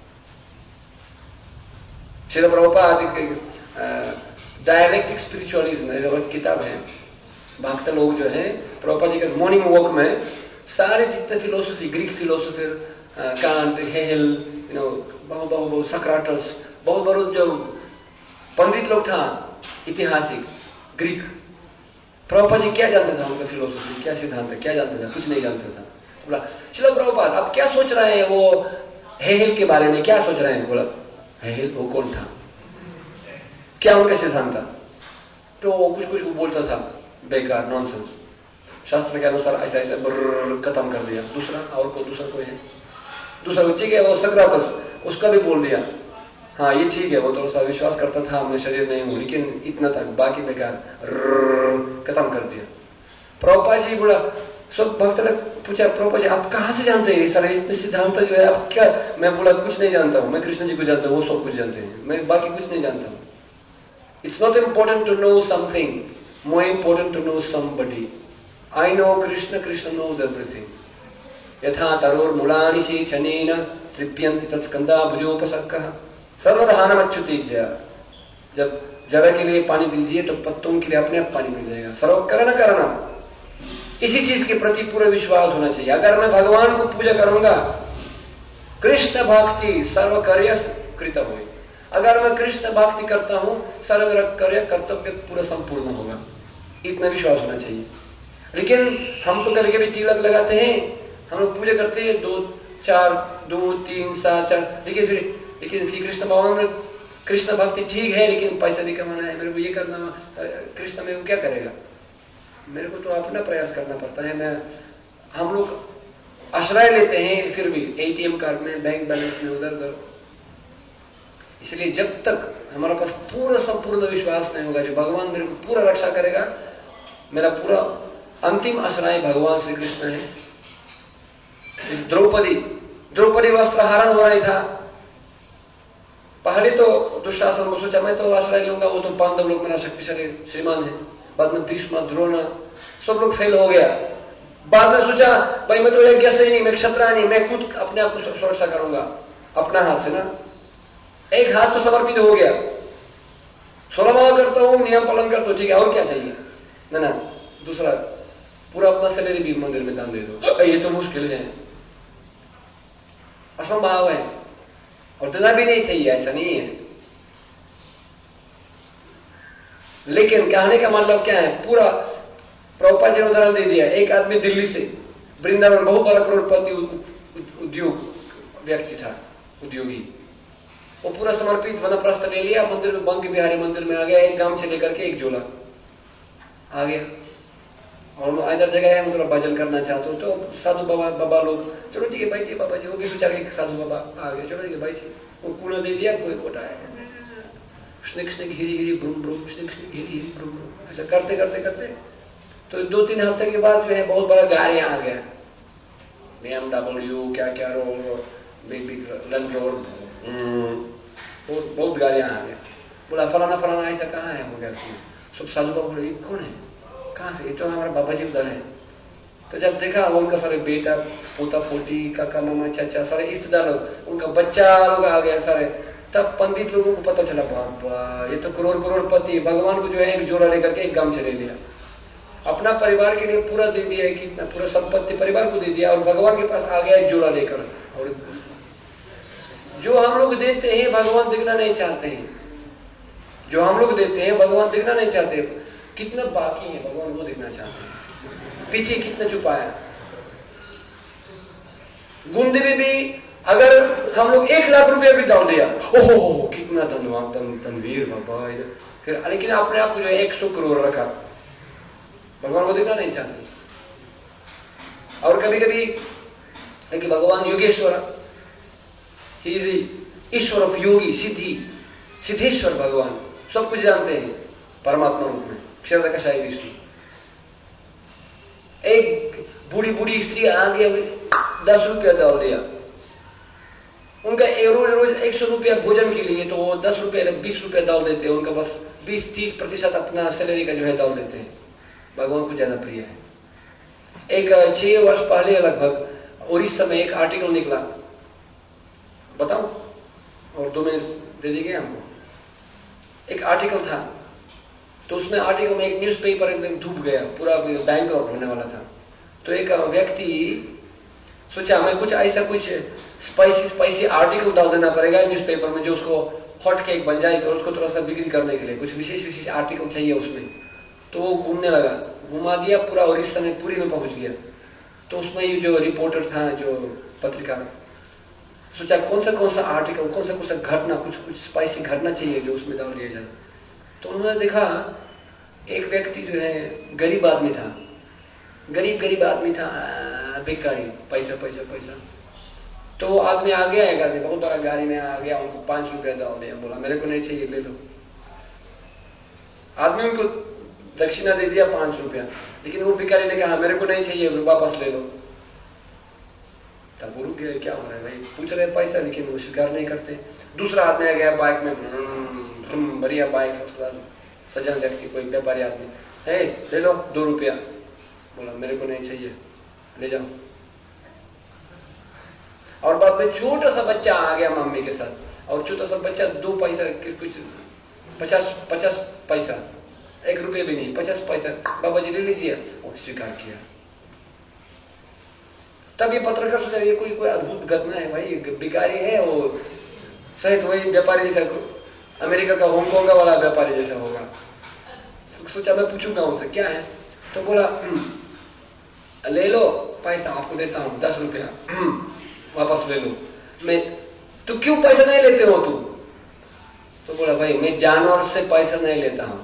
श्रील प्रभुपाद डायरेक्ट स्पिरिचुअलिज्म किताब है, भक्त लोग जो है प्रभुपाद जी के मॉर्निंग वॉक में सारे जितने philosophy, Greek philosophy, Kant, Hegel, you know, बहुत बहुत बहुत सक्राटस, बहुत बहुत जो पंडित लोग था ऐतिहासिक ग्रीक, प्रभुपाद जी क्या जानते था उनका फिलोसफी, क्या सिद्धांत है, क्या जानते था? कुछ नहीं जानते था। बोला चलो प्रभुपाद आप क्या सोच रहे हैं वो हेगेल के बारे में, क्या सोच रहे हैं? बोला हेगेल वो कौन था, क्या उनका सिद्धांत था? तो वो कुछ कुछ वो बोलता था, बेकार, नॉनसेंस, शास्त्र के अनुसार ऐसा ऐसा खत्म कर दिया। दूसरा और को दूसरा कोई है, दूसरा ठीक है वो सक्राटस, उसका भी बोल दिया, हाँ ये ठीक है, वो थोड़ा सा विश्वास करता था मैं शरीर नहीं हूं, लेकिन इतना तक, बाकी बेकार, खत्म कर दिया। प्रभुपाद जी बोला, सब भक्त ने पूछा, प्रभुपाद जी आप कहाँ से जानते हैं सारे इतने सिद्धांत जो है आप क्या? मैं बोला कुछ नहीं जानता हूँ, मैं कृष्ण जी को जानता हूँ, वो सब कुछ जानते हैं, मैं बाकी कुछ नहीं जानता हूँ। It's not important to know something, more important to know somebody. I know Krishna, Krishna knows everything. यथा तरोर्मूलानि शीर्षणेन तृप्यन्ति तत्स्कन्धा भुजोपसर्गः सर्वधानमच्युतेज्य। जब जड़ के लिए पानी दीजिए तो पत्तों के लिए अपने आप पानी मिल जाएगा। सर्वकरण करना, इसी चीज के प्रति पूरा विश्वास होना चाहिए। अगर मैं भगवान को पूजा करूंगा, कृष्ण भक्ति सर्व कार्य कृत हुई, अगर मैं कृष्ण भक्ति करता हूं सर्व कार्य कर्तव्य पूरा संपूर्ण होगा, इतना विश्वास होना चाहिए। लेकिन हम तो कभी कभी तिलक लगाते हैं, हम लोग पूजा करते हैं दो चार दो तीन सात चार, लेकिन लेकिन श्री कृष्ण भगवान में कृष्ण भक्ति ठीक है, लेकिन पैसा भी कमाना है, मेरे को ये करना, कृष्ण मेरे को क्या करेगा? मेरे को तो अपना प्रयास करना पड़ता है। मैं हम लोग आश्रय लेते हैं फिर भी एटीएम कार्ड में, बैंक बैलेंस में, उधर उधर। इसलिए जब तक हमारे पास पूरा संपूर्ण विश्वास नहीं होगा जो भगवान मेरे को पूरा रक्षा करेगा, मेरा पूरा अंतिम आश्रय भगवान श्री कृष्ण है। इस द्रौपदी द्रौपदी वस्त्र हरण हो रही था, पहले तो दुशासन को सोचा मैं तो आश्रय लूंगा, वो तो पांडव लोग मेरा शक्तिशाली श्रीमान है। बाद में भीष्म, द्रोण सब लोग फेल हो गया। बाद में सोचा भाई मैं तो एक जैसे नहीं, मैं क्षत्रिय नहीं, मैं खुद अपने आप को सुरक्षा करूंगा अपना हाथ से ना। एक हाथ तो समर्पित हो गया, सोलह करता हूं, नियम पालन करता हूं, ठीक है, और क्या चाहिए? ना ना, दूसरा पूरा अपना सैलरी भी मंदिर में दान दे दो। ये तो मुश्किल है, असंभव है, और देना भी नहीं चाहिए, ऐसा नहीं है। लेकिन कहने का मतलब क्या है? पूरा प्रभुपाद जी ने उदाहरण दे दिया। एक आदमी दिल्ली से वृंदावन, बहुत बड़ा करोड़पति उद्योग व्यक्ति था, उद्योगी, वो पूरा समर्पित वनप्रस्थ ले लिया, मंदिर में बंक बिहारी मंदिर में आ गया, एक गांव से लेकर के एक झोला आ गया। और इधर जगह है, हम थोड़ा भजन करना चाहते हो तो साधु बाबा बाबा लोग, चलो ठीक है बैठिए बाबा जी, वो भी सोचा कि साधु बाबा आ गए, चलो ठीक है बैठिए। वो कूड़ा दे दिया, कोई कोटा है, स्निक स्निक हिरी हिरी ब्रूम ब्रूम, स्निक स्निक हिरी हिरी ब्रूम ब्रूम, ऐसा करते करते करते तो दो तीन हफ्ते के बाद जो है बहुत बड़ा गाड़ी आ गया, बी एम डब्ल्यू क्या क्या road, big big land road, बहुत बहुत गाड़ियां आ गया। बोला फलाना फलाना ऐसा कहाँ है? हो गया सब साधु बाबा बोले कौन है, कहाँ से? ये तो हमारा बाबा जी उधर है। तो जब देखा उनका सारे बेटा पोता पोती काका मामा चाचा सारे रिश्तेदार लोग, उनका बच्चा लोग आ गया सारे, तब पंडित लोगों को पता चला बाबा ये तो करोड़ करोड़पति, भगवान को जो है एक जोड़ा लेकर के एक गांव से ले लिया, अपना परिवार के लिए पूरा दे दिया, कितना पूरा संपत्ति परिवार को दे दिया, और भगवान के पास आ गया एक जोड़ा लेकर। और जो हम लोग देते हैं भगवान दिखना नहीं चाहते हैं, जो हम लोग देते हैं भगवान दिखना नहीं चाहते, कितना बाकी है भगवान वो दिखना चाहते हैं, पीछे कितना छुपाया। गुंडे में भी अगर हम लोग एक लाख रुपया भी डाल दिया, ओहो कितना धनवान तनवीर बाबा, फिर लेकिन अपने आप को जो एक सौ करोड़ रखा, भगवान को दिखना नहीं चाहते। और कभी कभी कि भगवान Yogeshwar, he is Ishwar of yogi, सिद्धि सिद्धेश्वर भगवान, सब कुछ जानते हैं परमात्मा रूप में, क्षर का शाही विष्णु। एक बूढ़ी बूढ़ी स्त्री आ गया, दस रुपया डाल दिया, उनका रोज रोज एक सौ रुपया भोजन के लिए, तो वो दस रुपया बीस रुपया डाल देते हैं, उनका बस बीस तीस प्रतिशत अपना सैलरी का जो है डाल देते हैं, भगवान को ज्यादा प्रिय है। एक छह वर्ष पहले लगभग उड़ीसा में एक आर्टिकल निकला, बताओ और दो मिनट दे दीजिए हमको। एक आर्टिकल था, तो उसमें आर्टिकल में एक न्यूज़पेपर एकदम डूब गया, पूरा बैंकरप्ट होने वाला था। तो एक व्यक्ति सोचा मैं कुछ ऐसा कुछ स्पाइसी स्पाइसी आर्टिकल डाल देना पड़ेगा न्यूज़पेपर में, जो उसको हॉट केक बन जाए, तो उसको थोड़ा सा बिक्री करने के लिए कुछ विशेष विशेष आर्टिकल चाहिए उसमें। तो वो घूमने लगा, घुमा दिया पूरा उड़ीसा में, पुरी में पहुंच गया। तो उसमें ये जो रिपोर्टर था, जो पत्रकार, सोचा कौन सा कौन सा आर्टिकल, कौन सा कौन सा घटना, कुछ कुछ स्पाइसी घटना चाहिए जो उसमें डाल लिया जाए। तो उन्होंने देखा एक व्यक्ति जो है गरीब आदमी था, गरीब गरीब आदमी था, भिखारी, पैसा पैसा पैसा। तो वो आदमी आ गया, एक आदमी बहुत बड़ा गाड़ी में आ गया, उनको पांच रुपया डाल दिया, बोला मेरे को नहीं चाहिए, ले लो। आदमी उनको दक्षिणा दे दिया पांच रुपया, लेकिन वो भिखारी ने कहा मेरे को नहीं चाहिए, वापस ले लो। तब वो रुक गया, क्या हो रहा है भाई, पूछ रहे पैसा लेकिन वो स्वीकार नहीं करते। दूसरा आदमी आ गया बाइक में, बढ़िया बाइक, फर्स्ट क्लास, सज्जन व्यक्ति, कोई व्यापारी आदमी, है ले लो दो रुपया, बोला मेरे को नहीं चाहिए, ले जाओ। और बाद में छोटा सा बच्चा आ गया मम्मी के साथ, और छोटा सा बच्चा दो पैसा कुछ पचास पचास पैसा, एक रुपये भी नहीं, पचास पैसा, बाबा जी ले लीजिए, वो स्वीकार किया। तब ये पत्रकार सोचा ये कोई कोई अद्भुत घटना है भाई, भिखारी है वो सहित वही व्यापारी जैसा, अमेरिका का हांगकांग वाला व्यापारी जैसा होगा। सोचा मैं पूछूंगा उनसे क्या है, तो बोला ले लो पैसा, आपको देता हूँ दस रुपया, वापस ले लो। मैं तो क्यों पैसा नहीं लेते हो तुम? तो बोला भाई मैं जानवर से पैसा नहीं लेता हूं।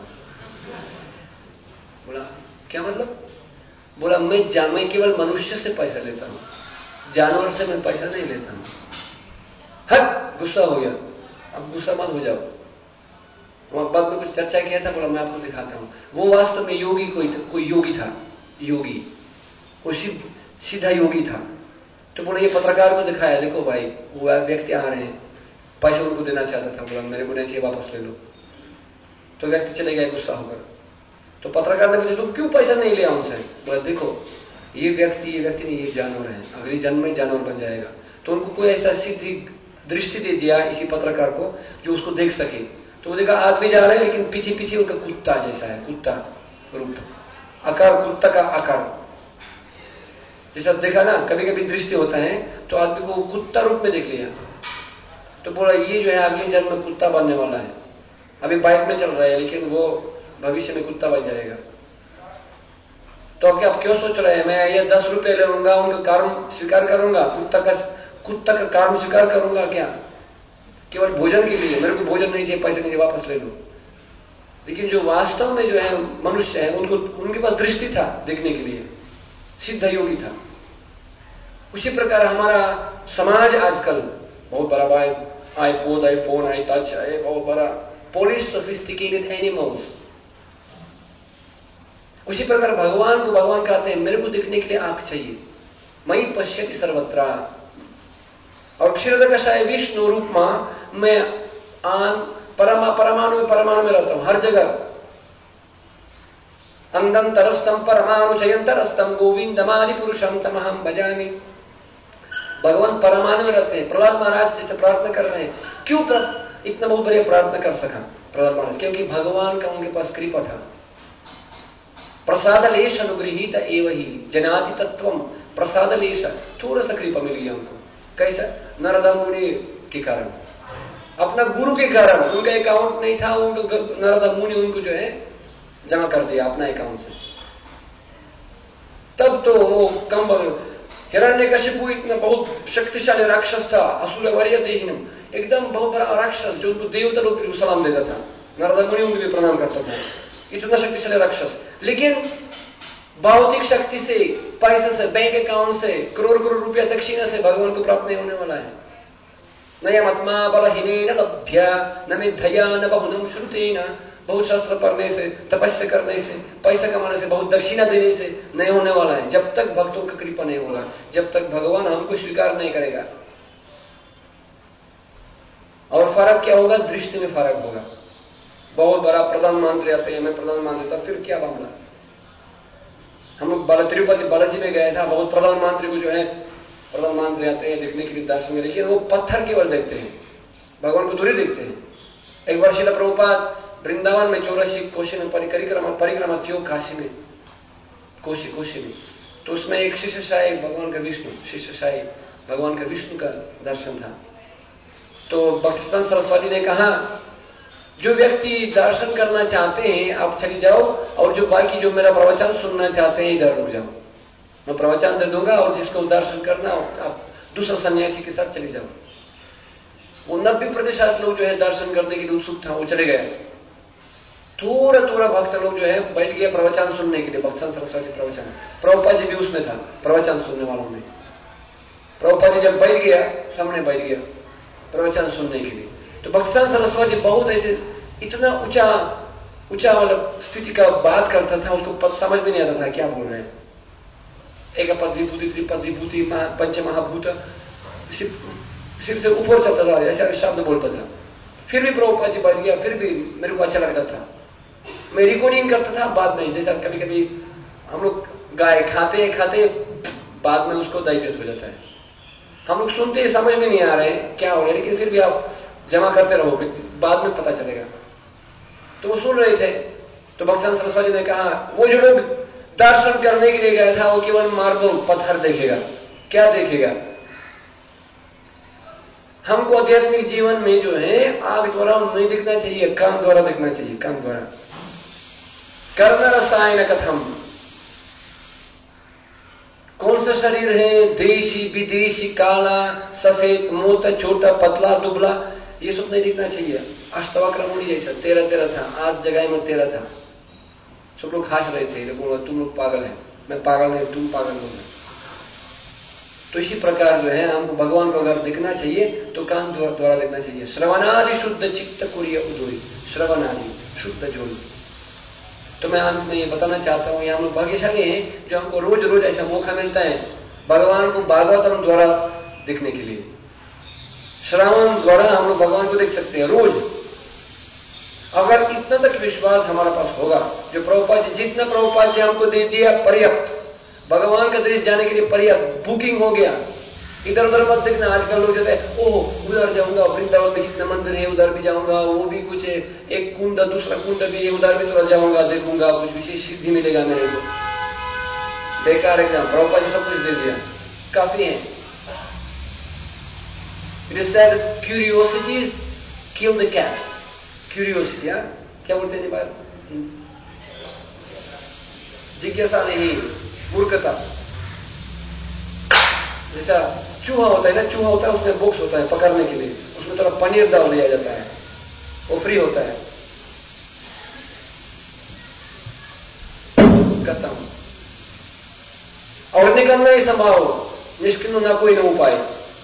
बोला क्या मतलब? बोला मैं जा मैं केवल मनुष्य से पैसा लेता हूं, जानवर से मैं पैसा नहीं लेता हूं। हट, गुस्सा हो गया। अब गुस्सा मत हो जाओ। वहां बाद में कुछ चर्चा किया था, बोला मैं आपको दिखाता हूं। वो वास्तव में योगी कोई कोई योगी था, योगी कोई सीधा योगी था। तो बोले ये पत्रकार को दिखाया, देखो भाई वो व्यक्ति आ रहे हैं, पैसा उनको देना चाहता था, बोला मेरे को नहीं चाहिए, वापस ले लो। तो व्यक्ति चले गए गुस्सा होकर। तो पत्रकार ने पूछा तुम क्यों पैसा नहीं लिया उनसे? बोला देखो ये व्यक्ति ये व्यक्ति नहीं, ये जानवर है, अगले जन्म में जानवर बन जाएगा। तो उनको कोई ऐसा सीधी दृष्टि दे दिया इसी पत्रकार को जो उसको देख सके। तो वो देखा आदमी जा रहे हैं, लेकिन पीछे पीछे उनका कुत्ता जैसा है, कुत्ता रूप, आकार कुत्ता का आकार जैसा देखा ना। कभी कभी दृष्टि होता है तो आदमी को कुत्ता रूप में देख लिया। तो बोला ये जो है अगले जन्म में कुत्ता बनने वाला है, अभी बाइक में चल रहा है लेकिन वो भविष्य में कुत्ता बन जाएगा। तो क्या आप क्यों सोच रहे हैं मैं ये दस रुपए ले लूंगा, उनका कारण स्वीकार करूंगा, कुत्ता का कुत्ता का कारण स्वीकार करूंगा क्या? केवल भोजन के लिए, मेरे को भोजन नहीं चाहिए, पैसे नहीं, वापस ले लो। लेकिन जो वास्तव में जो है मनुष्य है, उनको उनके पास दृष्टि था देखने के लिए, सिद्ध योगी था। उसी प्रकार हमारा समाज आजकल बहुत बड़ा भाई, आईपोड, आईफोन, आई टच, आई बहुत बड़ा पोलिश सोफिस्टिकेटेड एनिमल्स। उसी प्रकार भगवान को भगवान कहते हैं मेरे को देखने के लिए आंख चाहिए, मई पश्यति सर्वत्र। और क्षीरदकषाय विष्णु रूप में मैं आन परमा परमाणु में परमाणु में रहता हूं, हर जगह। अंदंतरस्तम परमाणु चयंतरस्तम गोविंदमादि पुरुषम तमहम भजामि। भगवान परमाणु में रहते हैं। प्रहलाद महाराज जैसे प्रार्थना कर रहे हैं, क्यों इतना बहुत बड़ी प्रार्थना कर सका प्रहलाद महाराज? क्योंकि भगवान का उनके पास कृपा था। प्रसाद लेश अनुगृहीत एव ही जनाति तत्वम। प्रसाद लेश, थोड़ा सा कृपा मिल गया उनको। कैसा? नारद मुनि के कारण, अपना गुरु के कारण। उनका अकाउंट नहीं था, उनको नारद मुनि उनको जो है जमा कर दिया अपना अकाउंट से। तब तो वो कम हिरण्यकशिपु इतना बहुत शक्तिशाली राक्षस था, असुर वरीय देहिनम, एकदम बहुत बड़ा राक्षस जो उनको देवता लोग भी सलाम देता था, नारद मुनि उनको भी प्रणाम करता था, इतना शक्तिशाली राक्षस। लेकिन भौतिक शक्ति से, पैसे से, बैंक अकाउंट से, करोड़ करोड़ रुपया दक्षिणा से भगवान को प्राप्त नहीं होने वाला है। नयमात्मा बलहीनेन लभ्य न मेधया न बहुनम श्रुतेन। बहुत शास्त्र पढ़ने से, तपस्या करने से, पैसा कमाने से, बहुत दक्षिणा देने से नहीं होने वाला है, जब तक भक्तों का कृपा नहीं होगा, जब तक भगवान हमको स्वीकार नहीं करेगा। और फर्क क्या होगा? दृष्टि में फर्क होगा। बहुत बड़ा प्रधानमंत्री आते हैं, मैं प्रधानमंत्री था, फिर क्या मामला? हम लोग बाला तिरुपति बालाजी में गए था, बहुत प्रधानमंत्री को जो है प्रधानमंत्री आते हैं देखने के लिए दर्शन में, लेकिन वो पत्थर केवल देखते हैं, भगवान को दूरी देखते हैं। एक बार श्रील प्रभुपाद वृंदावन में चौरासी कोशी में परिक्रमा परिक्रमा थी, काशी में, कोशी कोशी में। तो उसमें एक शिष्य शाही भगवान का विष्णु, शिष्य शाही भगवान का विष्णु का दर्शन था। तो भक्तिसिद्धांत सरस्वती ने कहा जो व्यक्ति दर्शन करना चाहते हैं आप चली जाओ, और जो बाकी जो मेरा प्रवचन सुनना चाहते हैं इधर रुक जाओ, मैं प्रवचन दे दूंगा, और जिसको दर्शन करना आप दूसरा सन्यासी के साथ चले जाओ। वो नब्बे प्रतिशत लोग जो है दर्शन करने के लिए उत्सुक था, वो चले गए। थोड़ा थोड़ा भक्त लोग जो है बैठ गया प्रवचन सुनने के लिए, भक्तिसिद्धांत सरस्वती प्रवचन। प्रभुपाद जी भी उसमें था, प्रवचन सुनने वालों में। प्रभुपाद जी जब बैठ गया, सामने बैठ गया प्रवचन सुनने के लिए, तो भक्तिसिद्धांत सरस्वती बहुत ऐसे इतना ऊंचा ऊंचा मतलब स्थिति का बात करता था, उसको समझ में नहीं आता था क्या बोल रहे हैं। एक पद विभूति, त्रिपद विभूति, पंच महाभूत, सिर से ऊपर चलता था, ऐसा शब्द बोलता था। फिर भी प्रभुपाद जी बैठ गया, फिर भी मेरे को अच्छा लगता था। मैं रिकॉर्डिंग करता था बाद में, जैसा कभी कभी हम लोग गाय खाते खाते बाद में उसको डाइजेस्ट हो जाता है, हम लोग सुनते समझ में नहीं आ रहे हैं क्या हो रहा है, लेकिन फिर भी आप जमा करते रहो, बाद में पता चलेगा। तो वो सुन रहे थे, तो भक्तिसिद्धांत सरस्वती ने कहा वो जो लोग दर्शन करने के लिए गया था वो केवल मार्बल पत्थर देखेगा, क्या देखेगा? हमको आध्यात्मिक जीवन में जो है आंख द्वारा नहीं दिखना चाहिए, कान द्वारा दिखना चाहिए, कान द्वारा। कर्ण रसायन कथम, कौन सा शरीर है, देशी विदेशी, काला सफेद, मोटा छोटा, पतला दुबला, ये सब नहीं दिखना चाहिए। अष्टवक्र मुनि जैसा तेरह तेरह था, आज जगह में तेरह था। सब लोग हंस रहे थे, तुम लोग पागल है, मैं पागल नहीं, तुम पागल हो। तो इसी प्रकार जो है हमको भगवान को अगर दिखना चाहिए तो कान द्वारा दिखना चाहिए। श्रवणादि शुद्ध चित्त कुरिय उदोई, श्रवणादि शुद्ध जोड़ी। तो मैं अंत में ये बताना चाहता हूँ, ये हम लोग भाग्यशाली हैं जो हमको रोज रोज ऐसा मौका मिलता है भगवान को भागवतम द्वारा दिखने के लिए। श्रवण द्वारा हम लोग भगवान को देख सकते हैं रोज। अगर इतना तक विश्वास हमारे पास होगा, जो प्रभुपाद जी जितना प्रभुपाद जी हमको दे दिया पर्याप्त, भगवान का देश जाने के लिए पर्याप्त, बुकिंग हो गया। इधर उधर मत देखना, आजकल लोग कहते हैं ओह उधर जाऊंगा, वृंदावन में जितने मंदिर है उधर भी जाऊंगा, वो भी कुछ है, एक कुंड दूसरा कुंड भी है, उधर भी थोड़ा जाऊंगा, देखूंगा, कुछ विशेष सिद्धि मिलेगा मेरे को। बेकार एग्जाम, प्रभुपाद जी सब कुछ दे दिया, काफी है। It is said curiosity kill the cat. Curiosity, yeah? क्या बोलते हैं बात? जिज्ञासा नहीं, मूर्खता। जैसा चूहा होता है ना, चूहा होता है उसमें बॉक्स होता है पकड़ने के लिए, उसमें थोड़ा पनीर डाल दिया जाता है, वो फ्री होता है। करता हूं और निकलना ही संभव, निष्किन ना कोई न उपाय।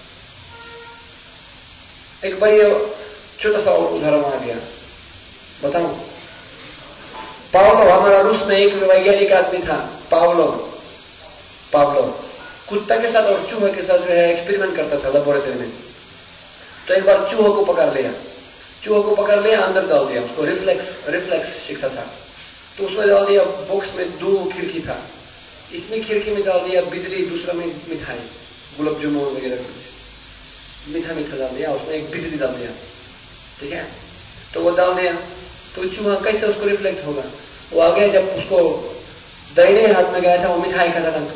एक बार ये छोटा सा उदाहरण आ गया, बताऊं। पावलो, हमारा रूस में एक वैज्ञानिक आदमी था, पावलो पावलो कुत्ता के साथ और चूहे के साथ जो है एक्सपेरिमेंट करता था लेबोरेटरी में। तो एक बार चूहे को पकड़ लिया, चूहे को पकड़ लिया, अंदर डाल दिया, उसको रिफ्लेक्स रिफ्लेक्स सीखता था, तो उसमें डाल दिया, बॉक्स में दो खिड़की था, इसमें खिड़की में डाल दिया बिजली, दूसरा में मिठाई, गुलाब जामुन वगैरह कुछ मीठा मीठा डाल दिया, उसमें एक बिजली डाल दिया, ठीक है। तो वो डाल दिया, तो चूहा कैसे उसको रिफ्लेक्ट होगा, वो आ गया, जब उसको दाहिने हाथ में गया था, वो मिठाई खाता था,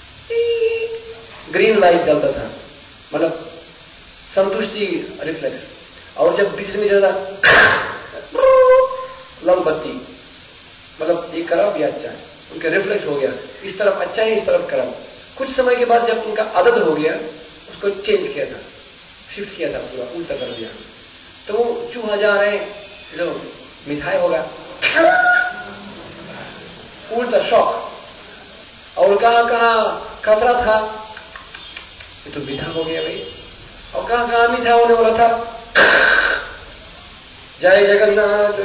ग्रीन लाइट जलता था, मतलब संतुष्टि रिफ्लेक्स। और जब बिजली में ज्यादा लाल बत्ती, मतलब ये खराब या अच्छा है, उनका रिफ्लेक्स हो गया, इस तरफ अच्छा है, इस तरफ खराब। कुछ समय के बाद जब उनका आदत हो गया, उसको चेंज किया था, शिफ्ट किया था, पूरा उल्टा कर दिया। तो चूहा जा रहे, जो मिठाई होगा, उल्टा शॉक। और कहां कहां खतरा था, ये तो मीठा हो गया भाई, और कहां कहां मीठा होने वाला था, जय जगन्नाथ।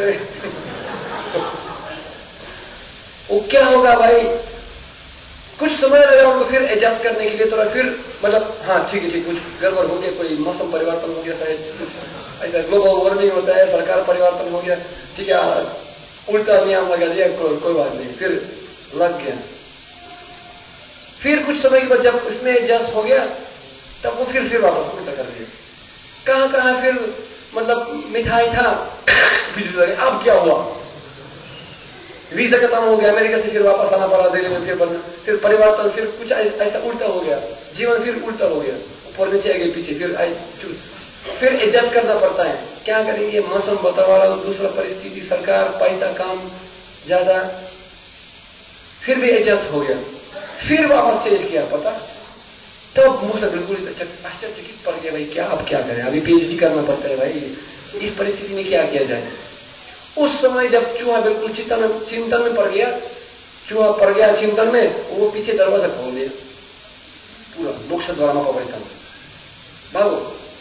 वो क्या होगा भाई, कुछ समय लगा उनको फिर एडजस्ट करने के लिए, थोड़ा फिर मतलब हाँ ठीक है ठीक, कुछ गड़बड़ हो गया, कोई मौसम परिवर्तन हो गया, शायद ऐसा ग्लोबल वार्मिंग होता है, सरकार परिवर्तन हो गया, ठीक है, उल्टा नियम लगा दिया, को, कोई बात नहीं, फिर लग गया। फिर कुछ समय के बाद जब इसमें एडजस्ट हो गया, तब वो फिर फिर वापस उल्टा कर दिया। कहां कहां फिर मतलब मिठाई था, बिजली लगे, अब क्या हुआ, वीजा खत्म हो गया, अमेरिका से फिर वापस आना पड़ा, दिल्ली में फिर बनना, फिर परिवर्तन, फिर कुछ ऐसा उल्टा हो गया, जीवन फिर उल्टा हो गया, ऊपर नीचे आगे पीछे, फिर फिर एडजस्ट करना पड़ता है। क्या करेंगे, मौसम बदलाव, दूसरा परिस्थिति, सरकार, पैसा काम ज्यादा, फिर भी एडजस्ट हो गया, फिर वापस चेंज किया, पता तब मुंह से बिल्कुल आश्चर्यचकित पड़ गया, भाई क्या अब क्या करें, अभी पीएचडी करना पड़ता है भाई, इस परिस्थिति में क्या किया जाए। उस समय जब चूहा बिल्कुल चिंतन में चिंतन में पड़ गया, चूहा पड़ गया चिंतन में, वो पीछे दरवाजा खोल दिया, पूरा मोक्ष द्वार में पकड़ता हूँ, भागो।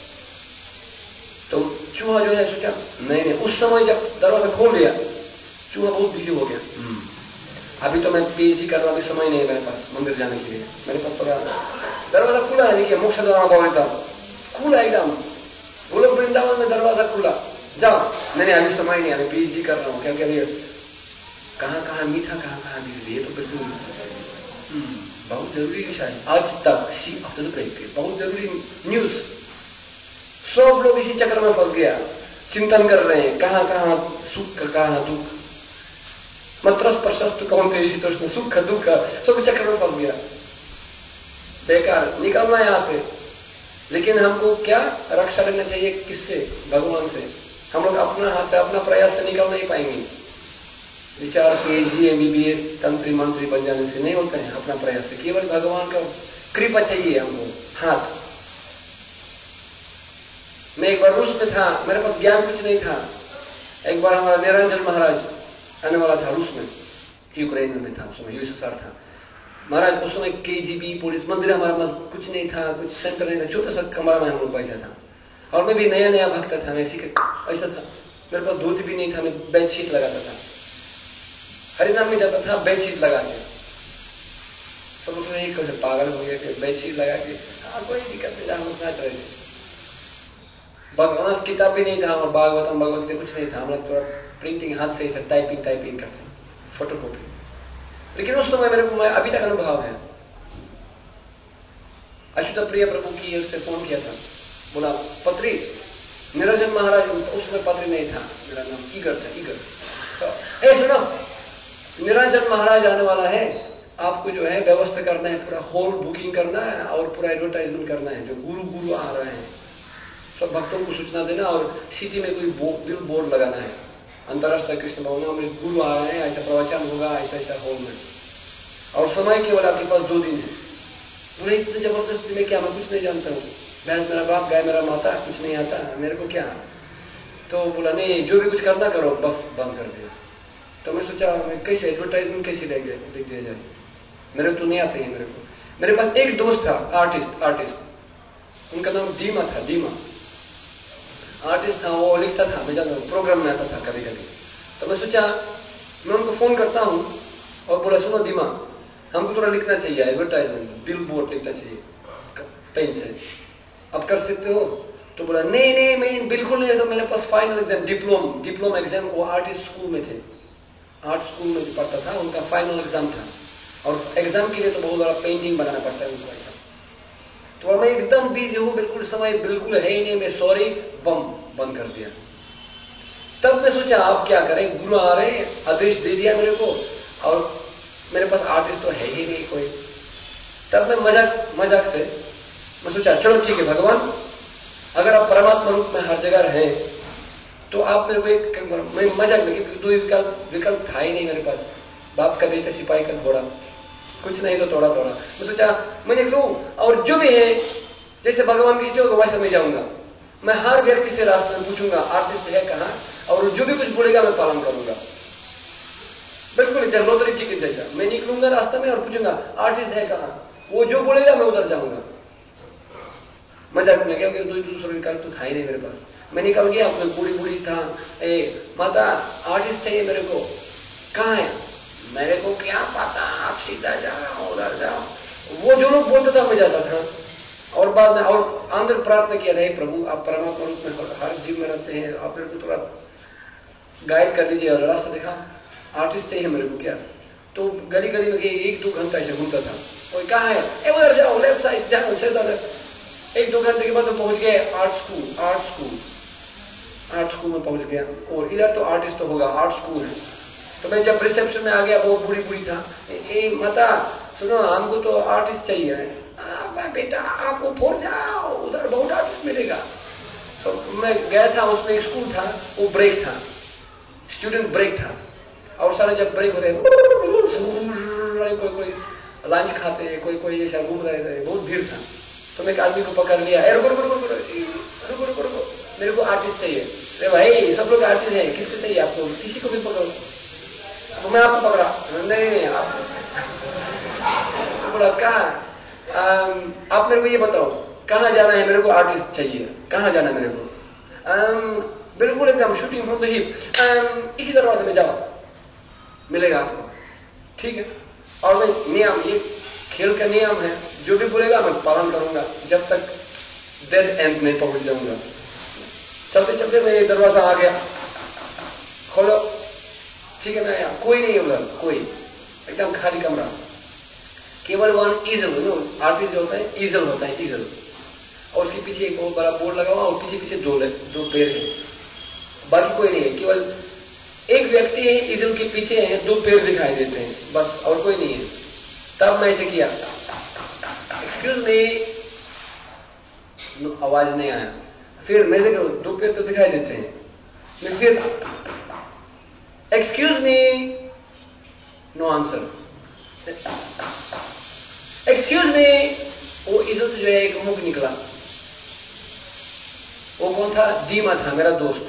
तो चूहा जो है सोचा नहीं नहीं, उस समय जब दरवाजा खोल दिया चूहा बहुत बिजी हो गया। अभी तो मैं पीएचडी कर रहा, अभी समय नहीं है मेरे पास मंदिर जाने के लिए, मेरे पास थोड़ा दरवाजा खुला है, देखिए मोक्ष द्वार में पकड़ता हूँ, खुला एकदम, गोलोक वृंदावन में दरवाजा खुला, जाओ। नहीं नहीं अभी समय नहीं, अभी पीएचडी कर रहा हूँ, क्या क्या कहाँ कहाँ मीठा कहाँ कहाँ बिजली, ये तो बिल्कुल बहुत जरूरी विषय आज तक सी बहुत जरूरी न्यूज। सब लोग इसी चक्र में फंस गया, चिंतन कर रहे हैं कहाँ कहाँ सुख कहाँ दुख, मत्रस प्रशस्त कौन के सुख दुख सब चक्र में फंस गया, बेकार, निकलना यहां से। लेकिन हमको क्या रक्षा लेना चाहिए, किससे? भगवान से। हम लोग अपना हाथ से अपना प्रयास से निकल नहीं पाएंगे। विचार पीएचडी एमबीबीएस तंत्री मंत्री बन जाने से नहीं होते हैं, अपना प्रयास से, केवल भगवान का कृपा चाहिए हमको हाथ। मैं एक बार रूस में था, मेरे पास ज्ञान कुछ नहीं था। एक बार हमारा निरंजन महाराज आने वाला था रूस में, यूक्रेन में था, उस समय यूएसएसआर था महाराज। उस समय केजीबी पुलिस मंदिर हमारे पास कुछ नहीं था, कुछ सेंटर नहीं था, छोटा सा कमरा में हम लोग बैठा था। और मैं भी नया नया भक्त था, मैं ऐसा था, मेरे पास धोती भी नहीं था, मैं बेडशीट लगाता था, हरिनाम में जाता था बेडशीट लगा के। सब लोग एक कैसे पागल हो गया कि बेडशीट लगा के, हाँ कोई दिक्कत नहीं, हम नाच रहे थे। भगवान किताब भी नहीं था, और भागवतम भगवत गीता कुछ नहीं था, हम लोग थोड़ा प्रिंटिंग हाथ से ऐसा टाइपिंग टाइपिंग करते, फोटोकॉपी। लेकिन उस समय मेरे को, मैं अभी तक अनुभव है, अच्युत प्रिय प्रभु की उससे फोन किया था, बोला पत्री निरंजन महाराज, उसमें पत्री नहीं था, मेरा नाम ईगर था, ईगर। तो ए सुनो, निरंजन महाराज आने वाला है, आपको जो है व्यवस्था करना है, पूरा हॉल बुकिंग करना है और पूरा एडवर्टाइजमेंट करना है, जो गुरु गुरु आ रहे हैं सब भक्तों को सूचना देना, और सिटी में कोई बिल बोर्ड लगाना है, अंतरराष्ट्रीय कृष्ण भवन में गुरु आ रहे हैं, ऐसा प्रवचन होगा ऐसा ऐसा हॉल में, और समय केवल आपके पास दो दिन है। बोले इतने जबरदस्ती में क्या, मैं कुछ नहीं जानता हूँ, भैंस मेरा बाप गाय मेरा माता, कुछ नहीं आता मेरे को क्या। तो बोला नहीं जो भी कुछ करना करो, बस बंद कर दिया। तो मैं सोचा मैं कैसे एडवर्टाइजमेंट कैसे लिख दिया जाए, मेरे तो नहीं आते हैं मेरे को। मेरे पास एक दोस्त था आर्टिस्ट आर्टिस्ट उनका नाम दीमा था, दीमा आर्टिस्ट था, वो लिखता था, मैं जानता हूँ प्रोग्राम में आता था कभी कभी। तो मैं सोचा मैं उनको फोन करता हूँ और बोला सुनो दीमा, हमको थोड़ा लिखना चाहिए एडवर्टाइजमेंट, बिल बोर्ड लिखना चाहिए पेन से, आप कर सकते हो? तो बोला नहीं नहीं मैं बिल्कुल नहीं, तो मेरे पास final exam diploma diploma exam, वो आर्टिस्ट स्कूल में थे, आर्ट स्कूल में जो पढ़ता था, उनका फाइनल एग्जाम था, और एग्जाम के लिए तो बहुत बड़ा पेंटिंग बनाना पड़ता है उनको। तो मैं एकदम बिजी हूँ, बिल्कुल समय बिल्कुल है ही नहीं, मैं सॉरी बम बंद कर दिया। तब मैं सोचा आप क्या करें, गुरु आ रहे हैं, आदेश दे दिया मेरे को, और मेरे पास आर्टिस्ट तो है ही नहीं कोई। तब मैं मजाक मजाक से मैं सोचा चलो ठीक है भगवान, अगर आप परमात्मा रूप में हर जगह रहे तो आप मेरे को एक, मैं मजाक में, दो विकल्प विकल्प था ही नहीं मेरे पास, बाप का बेटा सिपाही का घोड़ा, कुछ नहीं तो थोड़ा थोड़ा। मैं सोचा मैं निकलूं, और जो भी है जैसे भगवान की इच्छा होगा वैसे मैं जाऊंगा, मैं हर व्यक्ति से रास्ते में पूछूंगा आर्टिस्ट है कहाँ, और जो भी कुछ बोलेगा मैं पालन करूंगा, बिल्कुल लॉटरी टिकट जैसा। मैं निकलूंगा रास्ते में और पूछूंगा आर्टिस्ट है कहाँ, वो जो बोलेगा मैं उधर जाऊंगा। मजाक में, क्योंकि दूसरा विकल्प तो था ही नहीं मेरे पास। मैं निकल गया, अपने बूढ़ी बूढ़ी था, ए माता आर्टिस्ट है मेरे को, कहाँ है? मेरे को क्या पता, आप सीधा जाओ उधर जाओ। वो जो लोग बोलते था मैं जाता था, और बाद में और अंदर प्रार्थना किया था प्रभु आप परमात्मा रूप में हर जीव में रहते हैं, आप मेरे को थोड़ा गाइड कर लीजिए, और रास्ता देखा आर्टिस्ट चाहिए मेरे को क्या। तो गली गली में एक दो घंटा ऐसे घूमता था, कोई कहाँ है, ए उधर जाओ लेफ्ट साइड जाओ सीधा लेफ्ट। एक दो घंटे के बाद तो पहुंच गए art school, art school art school में पहुंच गया, और इधर तो आर्टिस्ट तो होगा, आर्ट स्कूल है। तो मैं जब रिसेप्शन में आ गया, वो बूढ़ी बूढ़ी था, ए माता सुनो हमको तो आर्टिस्ट चाहिए है। बेटा आप ऊपर जाओ, उधर बहुत आर्टिस्ट मिलेगा। तो मैं गया था, उसमें एक स्कूल था, वो ब्रेक था, स्टूडेंट ब्रेक था, और सारे जब ब्रेक हो रहे कोई कोई लंच खाते हैं, कोई कोई ऐसा घूम रहे थे, बहुत भीड़ था। तो मैं एक आदमी को पकड़ लिया, रुको रुको रुको रुको रुको रुको मेरे को आर्टिस्ट चाहिए। अरे भाई सब लोग आर्टिस्ट हैं, किसको चाहिए आपको? किसी को भी पकड़ो। तो मैं आपको पकड़ा, नहीं नहीं आप बोला कहा आप मेरे को ये बताओ कहाँ जाना है, मेरे को आर्टिस्ट चाहिए, कहाँ जाना है मेरे को? um, बिल्कुल एकदम शूटिंग फ्रॉम द हिप, इसी दरवाजे में जाओ, मिलेगा आपको, ठीक है। और मैं नियम, ये खेल का नियम है, जो भी बोलेगा मैं पालन करूंगा जब तक डेड एंड नहीं पहुंच जाऊंगा। चलते चलते मैं दरवाजा आ गया, खोलो, ठीक है ना यार, कोई नहीं उधर, कोई, एकदम खाली कमरा, केवल वन ईजल, नो आर्टिस्ट जो होता है ईजल होता है, ईजल, और उसके पीछे एक बहुत बड़ा बोर्ड लगा हुआ और पीछे पीछे दो दो पेड़ है, बाकी कोई नहीं है, केवल एक व्यक्ति है, ईजल के पीछे है, दो पेड़ दिखाई देते हैं बस, और कोई नहीं है। तब मैं ऐसे किया, एक्सक्यूज मी, आवाज नहीं आया, फिर मैं देखो दो पेड़ तो दिखाई देते हैं, मैं फिर excuse me, no answer, excuse me, वो ईजल से जो है एक मुख निकला, वो कौन था? डीमा था, मेरा दोस्त।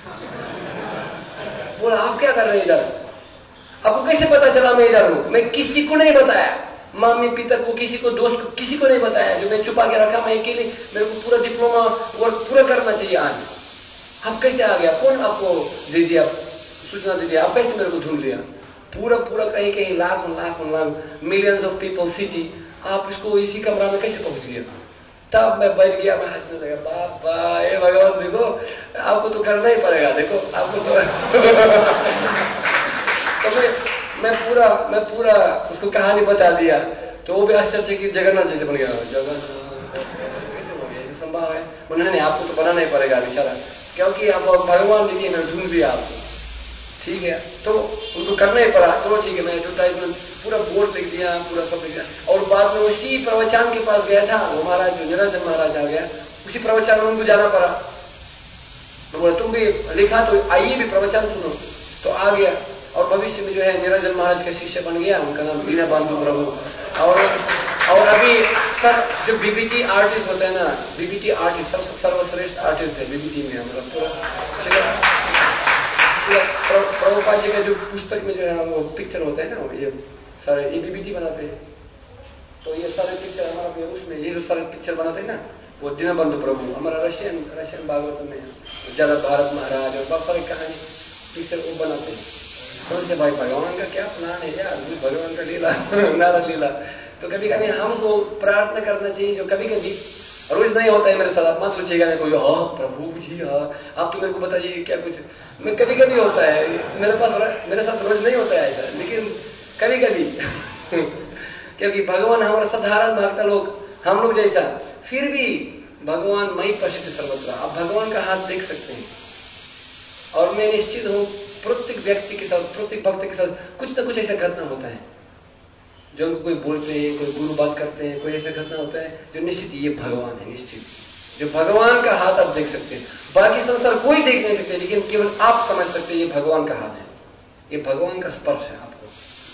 बोला आप क्या कर रहे हैं इधर? आपको कैसे पता चला मैं इधर हूं? मैं किसी को नहीं बताया, मम्मी पिता को, किसी को, दोस्त को, किसी को नहीं बताया, जो मैं छुपा के रखा, मैं अकेले, मेरे को पूरा डिप्लोमा वर्क पूरा करना चाहिए आज। आप कैसे आ गया? कौन आपको दे दिया, सूचना दे दिया? आप कैसे मेरे को ढूंढ लिया? पूरा पूरा कहीं कहीं लाखों लाखों lakh millions of people city, आप इसको इसी कमरा में कैसे पहुंच गया? तब मैं बैठ गया, मैं हंसने लगा, बाबा ये भगवान, देखो आपको तो करना ही पड़ेगा, देखो आपको तो, तो मैं मैं पूरा मैं पूरा उसको कहानी बता दिया, तो वो भी आश्चर्य की जगन्नाथ जैसे बन गया, जगन्नाथ कैसे हो गया, ऐसे संभव है? उन्होंने नहीं, आपको तो बनाना ही पड़ेगा बेचारा, क्योंकि आप भगवान दीजिए, मैं ढूंढ दिया आपको, ठीक है, तो उनको करना ही पड़ा। तो ठीक है, मैं एडवर्टाइजमेंट पूरा बोर्ड लिख दिया, पूरा सब लिख दिया, और बाद में उसी प्रवचन के पास गया था वो महाराज, जो निरंजन महाराज आ गया, उसी प्रवचन में उनको जाना पड़ा, तो बोला तुम भी लिखा तो आइए भी प्रवचन सुनो, तो आ गया, और भविष्य में जो है निरंजन महाराज का शिष्य बन गया, उनका नाम दीनबंधु प्रभु। और और अभी सर जो बीबीटी आर्टिस्ट होता है ना, बीबीटी आर्टिस्ट सर्वश्रेष्ठ आर्टिस्ट है बीबीटी में हमारा पूरा, प्रभुपाद जी का जो पुस्तक में जो है वो पिक्चर होता है ना, ये सारे ये बीबीटी बनाते हैं, तो ये सारे पिक्चर हमारा उसमें ये जो सारे पिक्चर बनाते हैं ना, वो दीनबंधु प्रभु हमारा रशियन रशियन भागवत में ज्यादा भारत महाराज और बहुत सारी कहानी पिक्चर वो बनाते हैं। तो भाई भगवान का क्या प्लान है यार, भगवान का लीला नारा लीला। तो कभी कभी हमको प्रार्थना करना चाहिए, जो कभी कभी रोज नहीं होता है मेरे साथ, आप मत सोचिएगा मैं कोई हाँ प्रभु जी हाँ आप तो मेरे को बताइए क्या कुछ, मैं कभी कभी होता है मेरे पास, मेरे साथ रोज नहीं होता है ऐसा, लेकिन कभी कभी क्योंकि भगवान हमारा साधारण भक्त लोग, हम लोग जैसा, फिर भी भगवान मई प्रसिद्ध सर्वत्र, आप भगवान का हाथ देख सकते हैं। और मैं निश्चित हूँ प्रत्येक व्यक्ति के साथ, प्रत्येक भक्त के साथ कुछ ना कुछ ऐसा घटना होता है, जो कोई बोलते हैं, कोई गुरु बात करते हैं, कोई ऐसा घटना होता है जो निश्चित ये भगवान है, निश्चित जो भगवान का हाथ आप देख सकते हैं, बाकी संसार कोई देख नहीं सकते, लेकिन केवल आप समझ सकते हैं ये भगवान का हाथ है, ये भगवान का स्पर्श है आपको।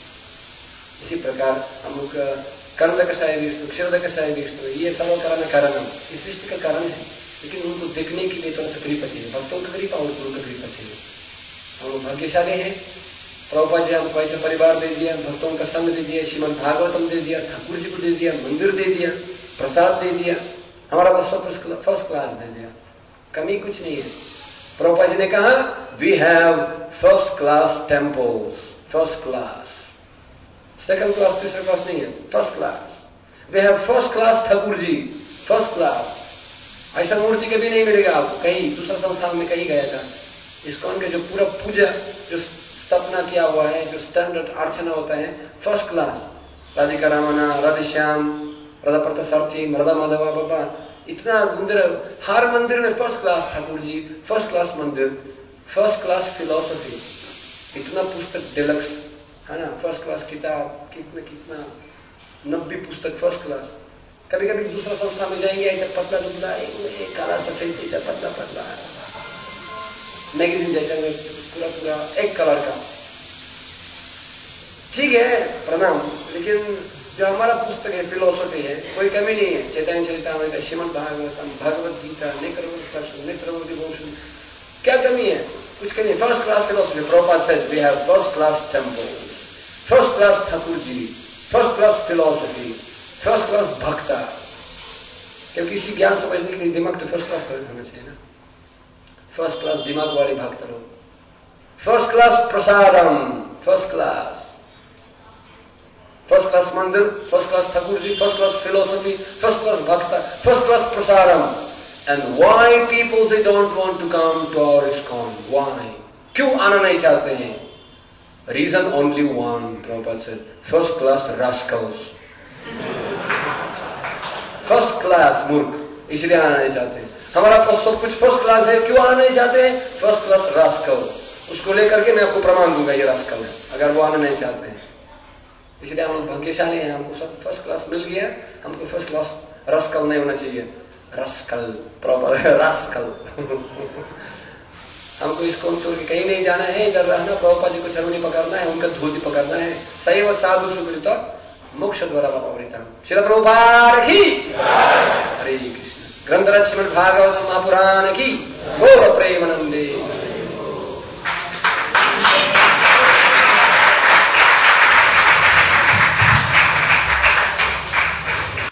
इसी प्रकार हम लोग कर्म कषाय विष्णु, क्षीरद कषाय विष्णु, ये सर्व कारण कारण इस सृष्टि का कारण है, लेकिन उनको देखने के लिए थोड़ा सा कृपा चाहिए, भक्तों का कृपा और गुरु का कृपा चाहिए। हम लोग भाग्यशाली है, प्रभुपाद जी हमको ऐसा परिवार दे दिया, भक्तों का संग दे दिया, श्रीमद् भागवतम दे दिया, ठाकुर जी को दे दिया, मंदिर दे दिया, प्रसाद दे दिया, हमारा बस फर्स्ट क्लास दे दिया, कमी कुछ नहीं है। प्रभुपाद जी ने कहा we have first class temples, first class, second class तीसरा क्लास नहीं है, first class. We have first class Thakur ji, first class. ऐसा मूर्ति कभी नहीं मिलेगा आपको कहीं दूसरा संस्थान में कहीं गया था। इस्कॉन के जो पूरा पूजा जो स्थापना किया हुआ है, जो स्टैंडर्ड अर्चना होता है, फर्स्ट क्लास। राधिका रामना, राधेश्याम, राधा प्रतासार्थी, राधा माधवा बाबा, इतना मंदिर, हर मंदिर में first class Thakur ji, first class मंदिर, फर्स्ट क्लास फिलोसफी, इतना पुस्तक डिलक्स है ना, फर्स्ट क्लास किताब, कितना कितना नब्बे पुस्तक फर्स्ट क्लास। कभी कभी दूसरा संस्था में जाएंगे ऐसा पतला दुबला, काला सफेद जैसा पतला पतला मैगजीन जैसा पूरा पूरा एक कलर का, ठीक है प्रणाम, लेकिन जो हमारा पुस्तक है फिलोसफी है, कोई कमी नहीं है। चैतन्य चरितामृत, श्रीमद् भागवतम, भगवत गीता, नेत्रवती, क्या कमी है? कुछ कमी। First class philosophy. Prabhupada says we have first class temple, first class Thakur ji, first class philosophy, first class भक्ता, क्योंकि इसी ज्ञान समझने के लिए दिमाग तो फर्स्ट क्लास होना चाहिए ना। फर्स्ट क्लास दिमाग वाले भक्त लोग, फर्स्ट क्लास प्रसादम, फर्स्ट क्लास फर्स्ट क्लास मंदिर, first class Thakur ji, first class philosophy, first class भक्ता, फर्स्ट क्लास प्रसादम। And why people they don't want to come to our ISKCON? Why? क्यों आना नहीं चाहते हैं? Reason only one, Prabhupada said, first class rascals, first class मूर्ख, इसलिए आना नहीं चाहते। हमारा पास सब कुछ फर्स्ट क्लास है, क्यों आना नहीं चाहते हैं? First class rascal. उसको लेकर के मैं आपको प्रमाण दूंगा ये रास्कल है, अगर वो आना नहीं चाहते हैं। इसलिए हम भाग्यशाली हैं, हमको सब फर्स्ट क्लास मिल गया, हमको फर्स्ट क्लास रास्कल नहीं होना चाहिए। रास्कल प्रॉपर है, रास्कल। हमको इसको छोड़ के कहीं नहीं जाना है, इधर रहना, प्रभुपाद जी को चरणी पकड़ना है, उनका धोती पकड़ना है। सही व साधु सुकृत मोक्ष द्वारा बाबा श्री प्रभुपाद की हरे कृष्ण। ग्रंथराज श्रीमद् भागवत महापुराण की गौर प्रेमानंदे।